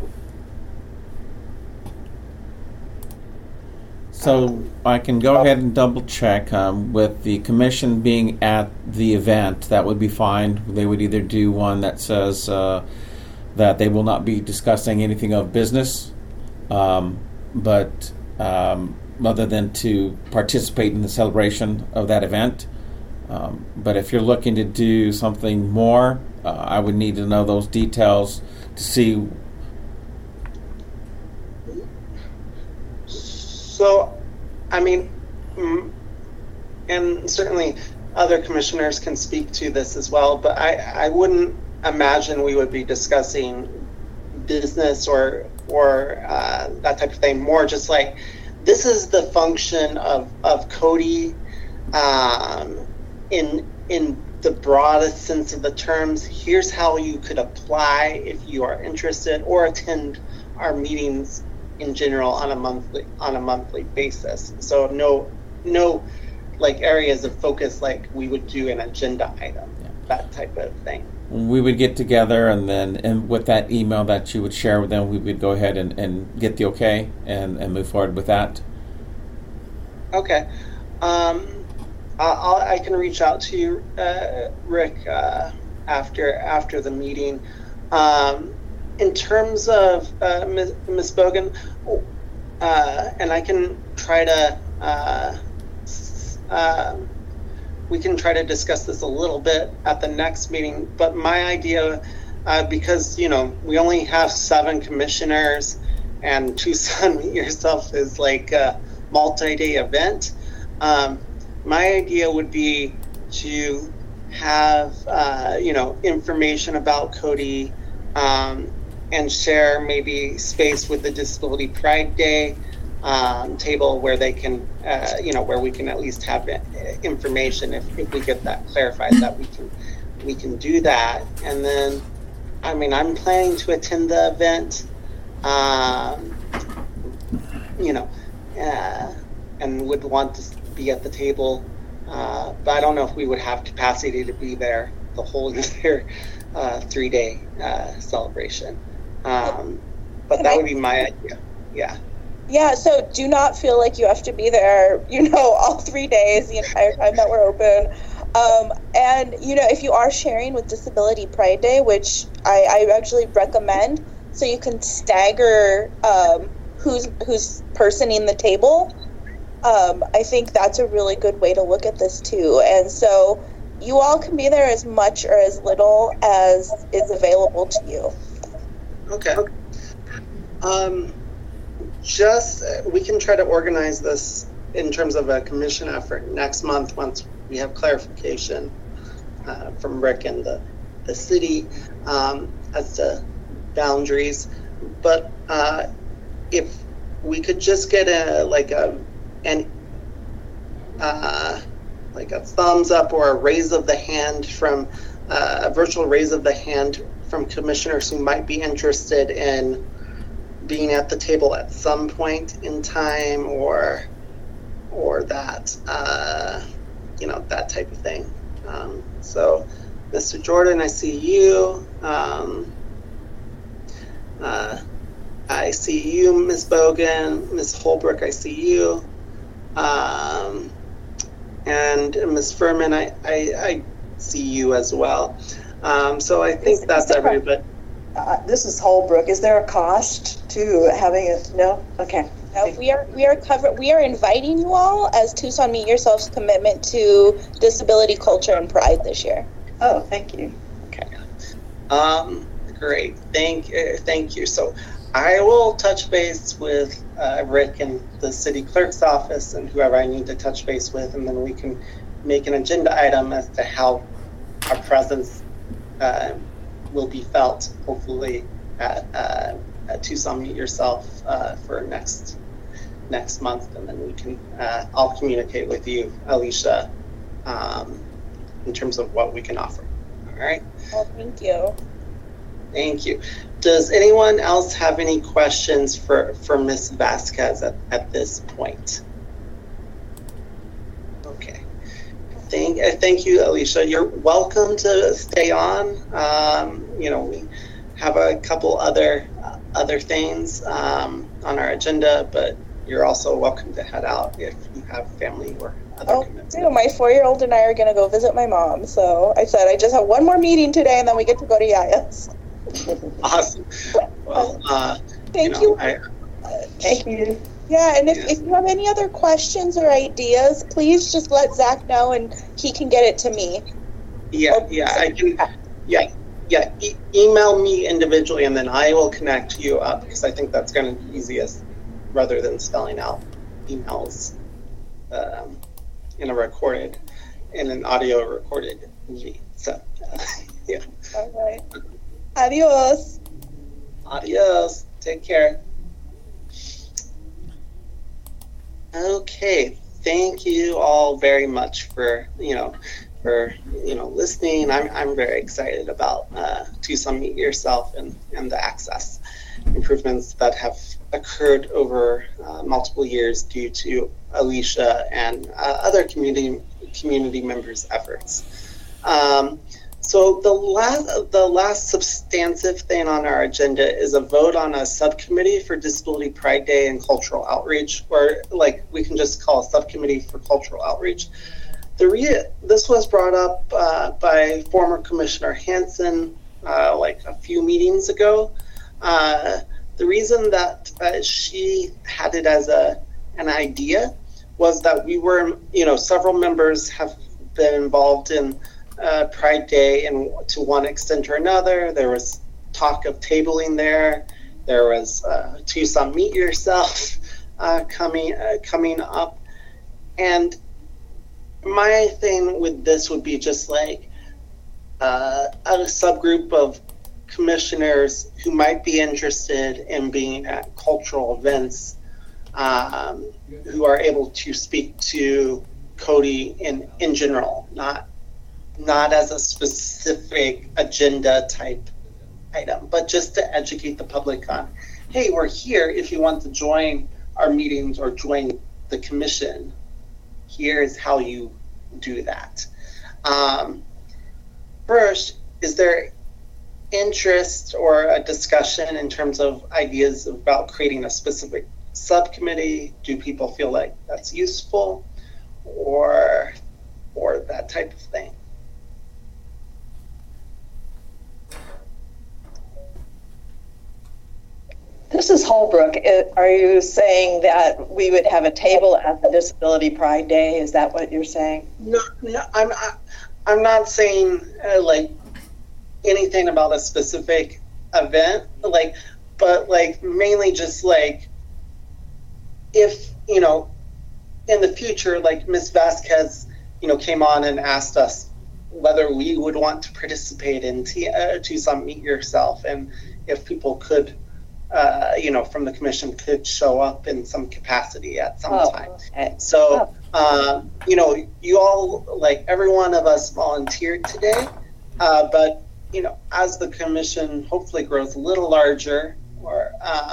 So I can go ahead and double check with the commission being at the event. That would be fine. They would either do one that says that they will not be discussing anything of business, but other than to participate in the celebration of that event. But if you're looking to do something more, I would need to know those details to see. So, I mean, and certainly other commissioners can speak to this as well, but I wouldn't imagine we would be discussing business or that type of thing. More just like, this is the function of Cody in the broadest sense of the terms. Here's how you could apply if you are interested, or attend our meetings in general on a monthly basis. So no areas of focus like we would do an agenda item, that type of thing. We would get together, and with that email that you would share with them, we would go ahead and get the okay and move forward with that. Okay. I can reach out to you, Rick, after the meeting. In terms of Ms. Bogen, and I can try to we can try to discuss this a little bit at the next meeting. But my idea, because we only have 7 commissioners, and Tucson Meet Yourself is like a multi-day event. My idea would be to have information about Cody. And share maybe space with the Disability Pride Day table where they can, where we can at least have information if we get that clarified, that we can do that. And then, I mean, I'm planning to attend the event, and would want to be at the table but I don't know if we would have capacity to be there the whole entire 3-day celebration. But that would be my idea. Yeah. Yeah, so do not feel like you have to be there, all 3 days, the entire time that we're open. And, if you are sharing with Disability Pride Day, which I actually recommend, so you can stagger who's personing the table, I think that's a really good way to look at this too. And so you all can be there as much or as little as is available to you. Okay. We can try to organize this in terms of a commission effort next month once we have clarification from Rick and the city as to boundaries. But if we could just get a thumbs up or a raise of the hand from a virtual raise of the hand from commissioners who might be interested in being at the table at some point in time, or that that type of thing. So, Mr. Jordan, I see you. I see you, Ms. Bogan. Ms. Holbrook, I see you. And Ms. Furman, I see you as well. So I think that's everybody. This is Holbrook. Is there a cost to having it? No? Okay. No, we are covered. We are inviting you all as Tucson Meet Yourself's commitment to disability culture and pride this year. Oh, thank you. Okay. Great. Thank you. So I will touch base with Rick and the city clerk's office and whoever I need to touch base with, and then we can make an agenda item as to how our presence will be felt, hopefully at Tucson Meet Yourself for next month, and then we can I'll communicate with you, Alicia, in terms of what we can offer. All right. Well, thank you. Thank you. Does anyone else have any questions for Ms. Vasquez at this point? Okay. Thank you, Alicia. You're welcome to stay on. We have a couple other things on our agenda, but you're also welcome to head out if you have family or other commitments. My 4-year-old and I are going to go visit my mom. So I said I just have one more meeting today, and then we get to go to Yaya's. Awesome. Well, thank you. Thank you. Yeah, and if you have any other questions or ideas, please just let Zach know, and he can get it to me. I can. Email me individually, and then I will connect you up, because I think that's going to be easiest, rather than spelling out emails in an audio recorded meeting. So, yeah. All right. Adios. Adios. Take care. Okay. Thank you all very much for listening. I'm very excited about Tucson Meet Yourself and the access improvements that have occurred over multiple years due to Alicia and other community members' efforts. So the last substantive thing on our agenda is a vote on a subcommittee for Disability Pride Day and Cultural Outreach, or we can just call a subcommittee for cultural outreach. This was brought up by former Commissioner Hansen a few meetings ago. The reason that she had it as an idea was that we were, several members have been involved in Pride Day, and to one extent or another, there was talk of tabling there. There was Tucson Meet Yourself coming up, and my thing with this would be just a subgroup of commissioners who might be interested in being at cultural events, who are able to speak to Cody in general, not as a specific agenda type item, but just to educate the public on, hey, we're here if you want to join our meetings or join the commission. Here's how you do that. First, is there interest or a discussion in terms of ideas about creating a specific subcommittee? Do people feel like that's useful, or that type of thing? This is Holbrook. Are you saying that we would have a table at the Disability Pride Day? Is that what you're saying? No, I'm not saying like anything about a specific event, but mainly just like if in the future, like Ms. Vasquez, came on and asked us whether we would want to participate in Tucson Meet Yourself, and if people could, from the commission could show up in some capacity at some time. Okay. So, you all, like every one of us volunteered today, but, as the commission hopefully grows a little larger, or,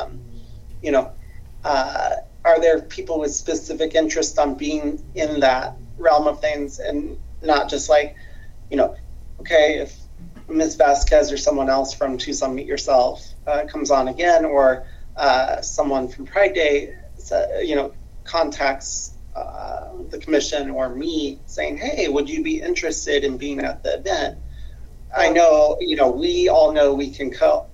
are there people with specific interest on being in that realm of things, and not just like, okay, if Ms. Vasquez or someone else from Tucson Meet Yourself comes on again, or someone from Pride Day, contacts the commission or me saying, hey, would you be interested in being at the event? I know, we all know we can call,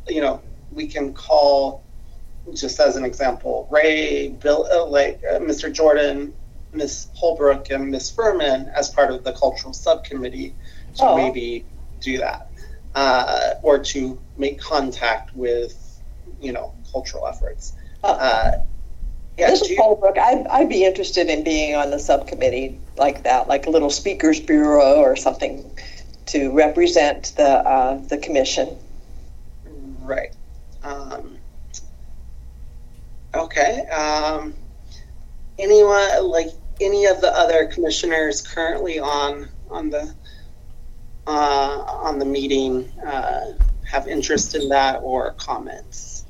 just as an example, Ray, Bill, Mr. Jordan, Ms. Holbrook, and Ms. Furman as part of the cultural subcommittee to maybe do that, or to make contact with, cultural efforts. This is Holbrook. I'd be interested in being on the subcommittee like that, like a little speakers bureau or something to represent the commission. Right. Okay. Anyone, like any of the other commissioners currently on the meeting have interest in that or comments?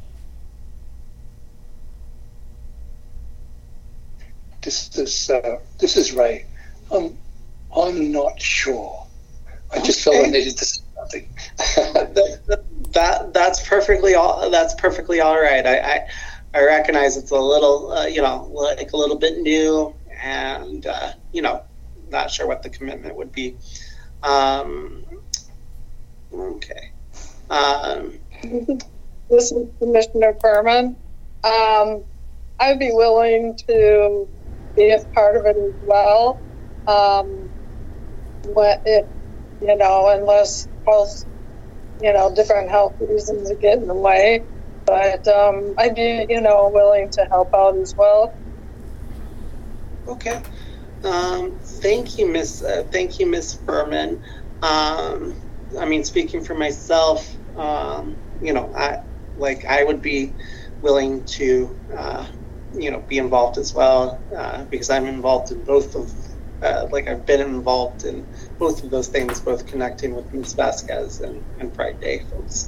This is Ray. I'm not sure. I just felt I needed to say something. That's perfectly all right. I recognize it's a little, like a little bit new, and not sure what the commitment would be. Okay. This is Commissioner Furman. I'd be willing to be a part of it as well. Unless both, different health reasons get in the way. But I'd be, willing to help out as well. Okay. Thank you, Miss Furman. Speaking for myself, I would be willing to, be involved as well, because I'm involved in both of, I've been involved in both of those things, both connecting with Ms. Vasquez and Pride Day folks.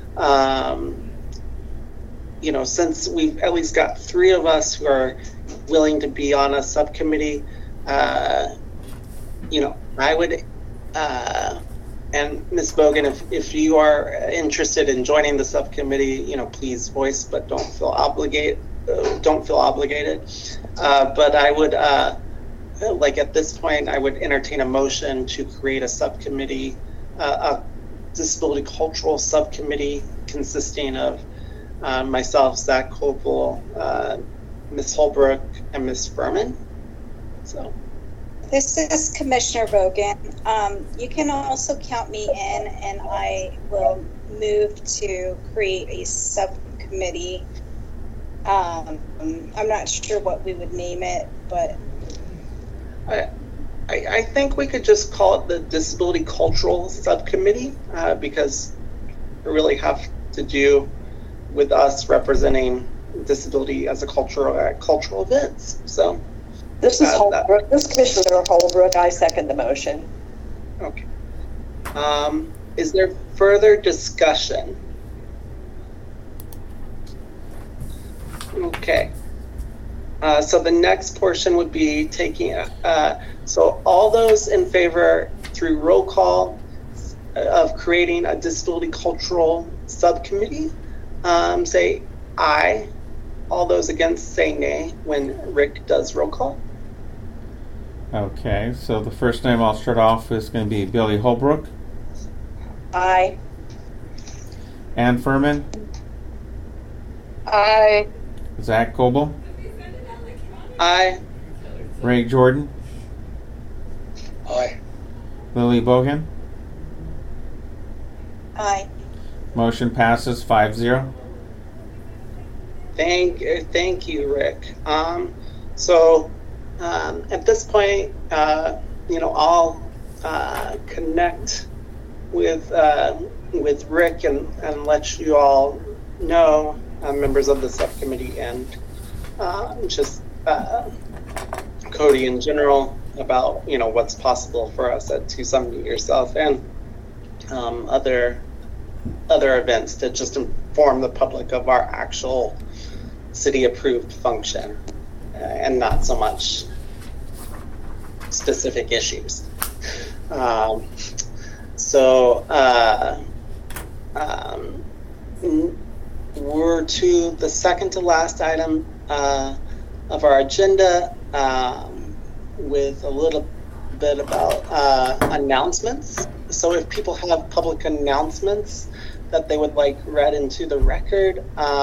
Since we've at least got 3 of us who are willing to be on a subcommittee, I would, and Ms. Bogan, if you are interested in joining the subcommittee, please voice, but don't feel obligated. But I would, at this point, I would entertain a motion to create a subcommittee, a disability cultural subcommittee consisting of myself, Zach Copel, Ms. Holbrook, and Ms. Furman. So, this is Commissioner Bogan. You can also count me in, and I will move to create a subcommittee. I'm not sure what we would name it, but I think we could just call it the Disability Cultural Subcommittee, because it really have to do with us representing disability as a cultural events. So this is Holbrook. This Commissioner Holbrook. I second the motion. Okay. Is there further discussion? Okay. So the next portion would be taking, so all those in favor through roll call of creating a disability cultural subcommittee, say aye. All those against say nay when Rick does roll call. Okay, so the first name I'll start off is going to be Billy Holbrook. Aye. Ann Furman. Aye. Zach Coble. Aye. Ray Jordan. Aye. Lily Bogan. Aye. Motion passes 5-0. Thank you, Rick. So at this point, I'll connect with Rick and let you all know, members of the subcommittee and just Cody in general, about what's possible for us at 270 yourself and other events, to just inform the public of our actual city approved function and not so much specific issues. We're to the second to last item of our agenda, with a little bit about announcements. So if people have public announcements that they would like read into the record,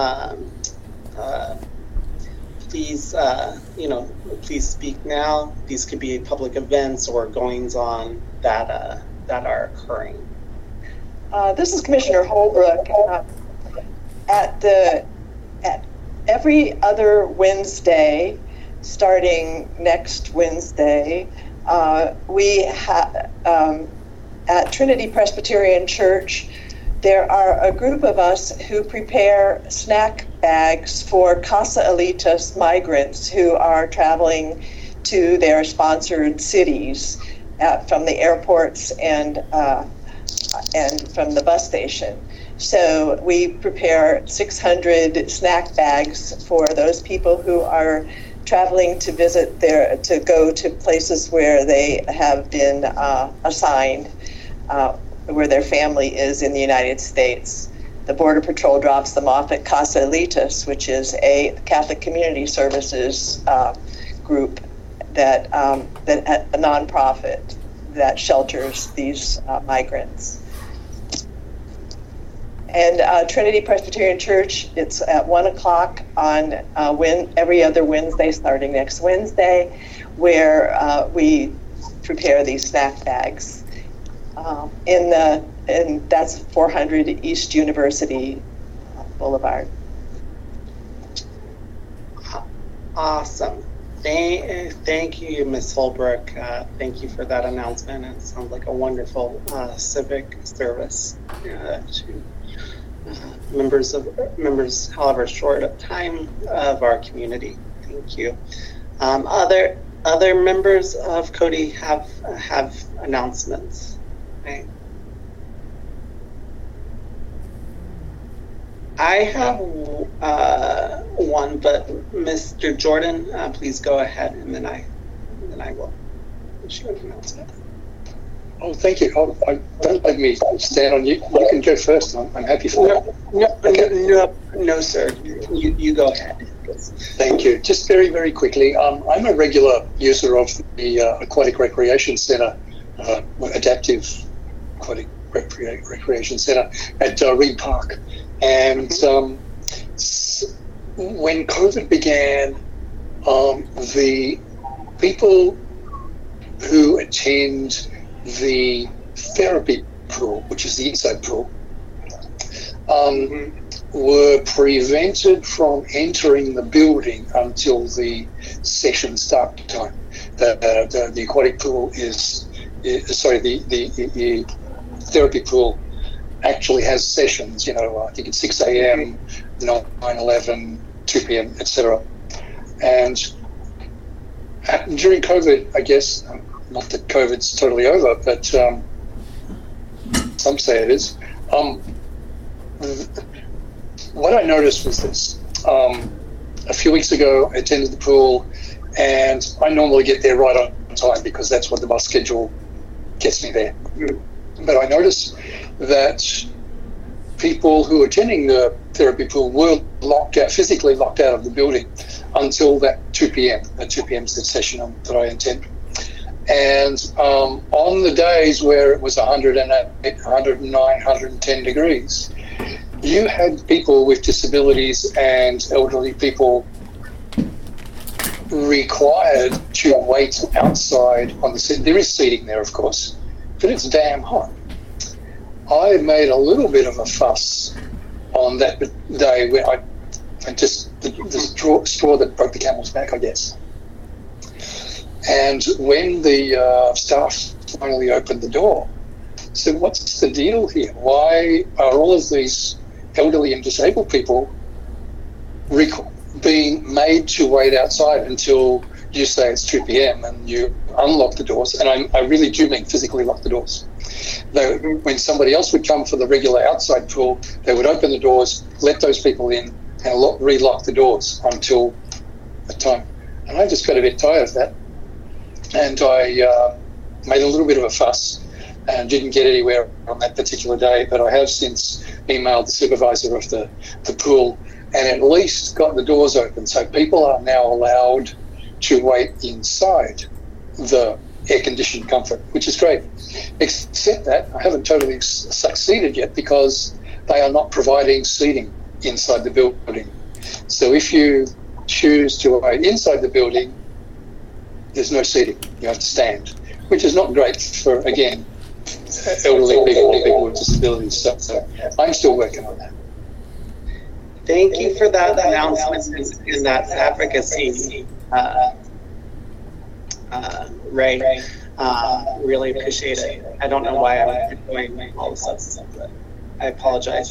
please, please speak now. These could be public events or goings on that are occurring. This is Commissioner Holbrook. At every other Wednesday, starting next Wednesday, we have at Trinity Presbyterian Church, there are a group of us who prepare snack bags for Casa Elitas migrants who are traveling to their sponsored cities from the airports and from the bus station. So we prepare 600 snack bags for those people who are traveling to to go to places where they have been assigned, where their family is in the United States. The Border Patrol drops them off at Casa Elitas, which is a Catholic Community Services group that a nonprofit that shelters these migrants. And Trinity Presbyterian Church, it's at 1:00 on every other Wednesday, starting next Wednesday, where we prepare these snack bags. And that's 400 East University Boulevard. Awesome. Thank you, Ms. Holbrook. Thank you for that announcement. It sounds like a wonderful civic service to members, however short of time, of our community. Thank you. Other members of Cody have announcements. Right. I have one, but Mr. Jordan, please go ahead, and then I will issue an announcement. Oh, thank you. Oh, don't let me stand on you. You can go first. I'm happy for that. No, sir. You go ahead. Thank you. Just very, very quickly, I'm a regular user of the Aquatic Recreation Centre, Adaptive Aquatic Recreation Centre at Reed Park. And when COVID began, the people who attend the therapy pool, which is the inside pool, were prevented from entering the building until the session start time. The aquatic pool the therapy pool actually has sessions, I think it's 6 a.m., 9, 11, 2 p.m., etc. And during COVID, I guess, not that COVID's totally over, but some say it is. What I noticed was this. A few weeks ago, I attended the pool, and I normally get there right on time because that's what the bus schedule gets me there. But I noticed that people who are attending the therapy pool were physically locked out of the building until that 2 p.m. At 2 p.m. is the session that I attend. And on the days where it was 108, 109, 110 degrees, you had people with disabilities and elderly people required to wait outside on the seat. There is seating there, of course, but it's damn hot. I made a little bit of a fuss on that day where I just the straw that broke the camel's back, I guess. And when the staff finally opened the door, I said, what's the deal here? Why are all of these elderly and disabled people being made to wait outside until you say it's 2 p.m. and you unlock the doors? And I really do mean physically lock the doors. When somebody else would come for the regular outside pool, they would open the doors, let those people in, and relock the doors until the time. And I just got a bit tired of that. And I made a little bit of a fuss and didn't get anywhere on that particular day, but I have since emailed the supervisor of the pool and at least got the doors open. So people are now allowed to wait inside the air-conditioned comfort, which is great. Except that I haven't totally succeeded yet because they are not providing seating inside the building. So if you choose to wait inside the building, there's no seating. You have to stand, which is not great for, again, elderly people with disabilities. So I'm still working on that. Thank you for that announcement and that advocacy, Ray. Really appreciate it. I don't know why I'm doing all of a sudden, but I apologize.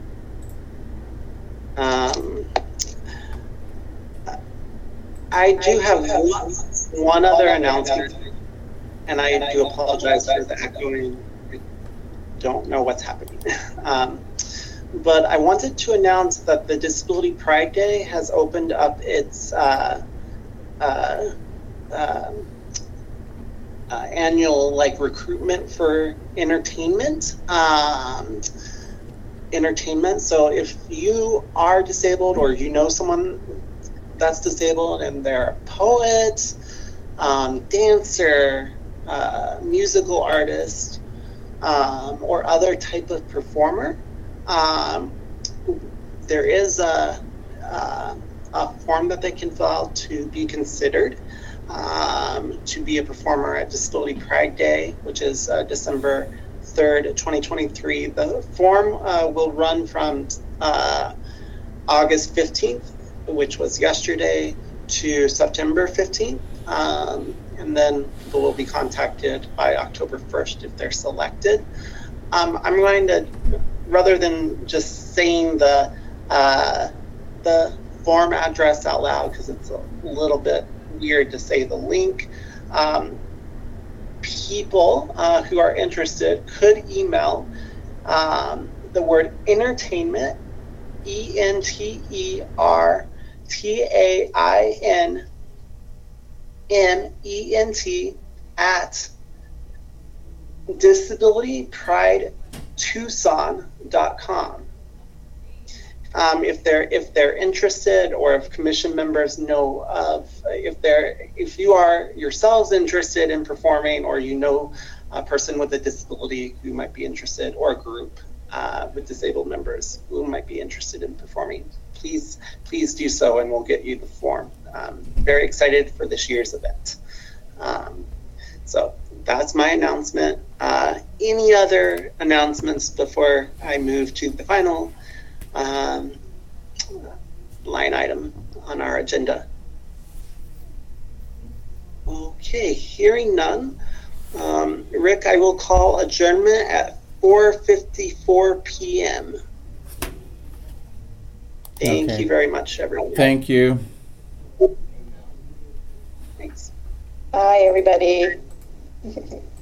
I do have one other announcement, and I do apologize for the echoing. I don't know what's happening. But I wanted to announce that the Disability Pride Day has opened up its annual recruitment for entertainment. So if you are disabled or you know someone that's disabled and they're a poet, dancer, musical artist, or other type of performer, there is a form that they can fill out to be considered to be a performer at Disability Pride Day, which is December 3rd, 2023. The form will run from August 15th, which was yesterday, to September 15th. And then people will be contacted by October 1st if they're selected. I'm going to, rather than just saying the form address out loud, because it's a little bit weird to say the link, people who are interested could email the word entertainment, ENTERTAINMENT at disabilitypridetucson.com. If they're interested, or if commission members know of, if you are yourselves interested in performing, or you know a person with a disability who might be interested, or a group with disabled members who might be interested in performing, please do so, and we'll get you the form. Very excited for this year's event. So that's my announcement. Any other announcements before I move to the final line item on our agenda? Okay, hearing none. Rick, I will call adjournment at 4:54 p.m. Thank you very much, everyone. Thank you. Thanks. Bye, everybody.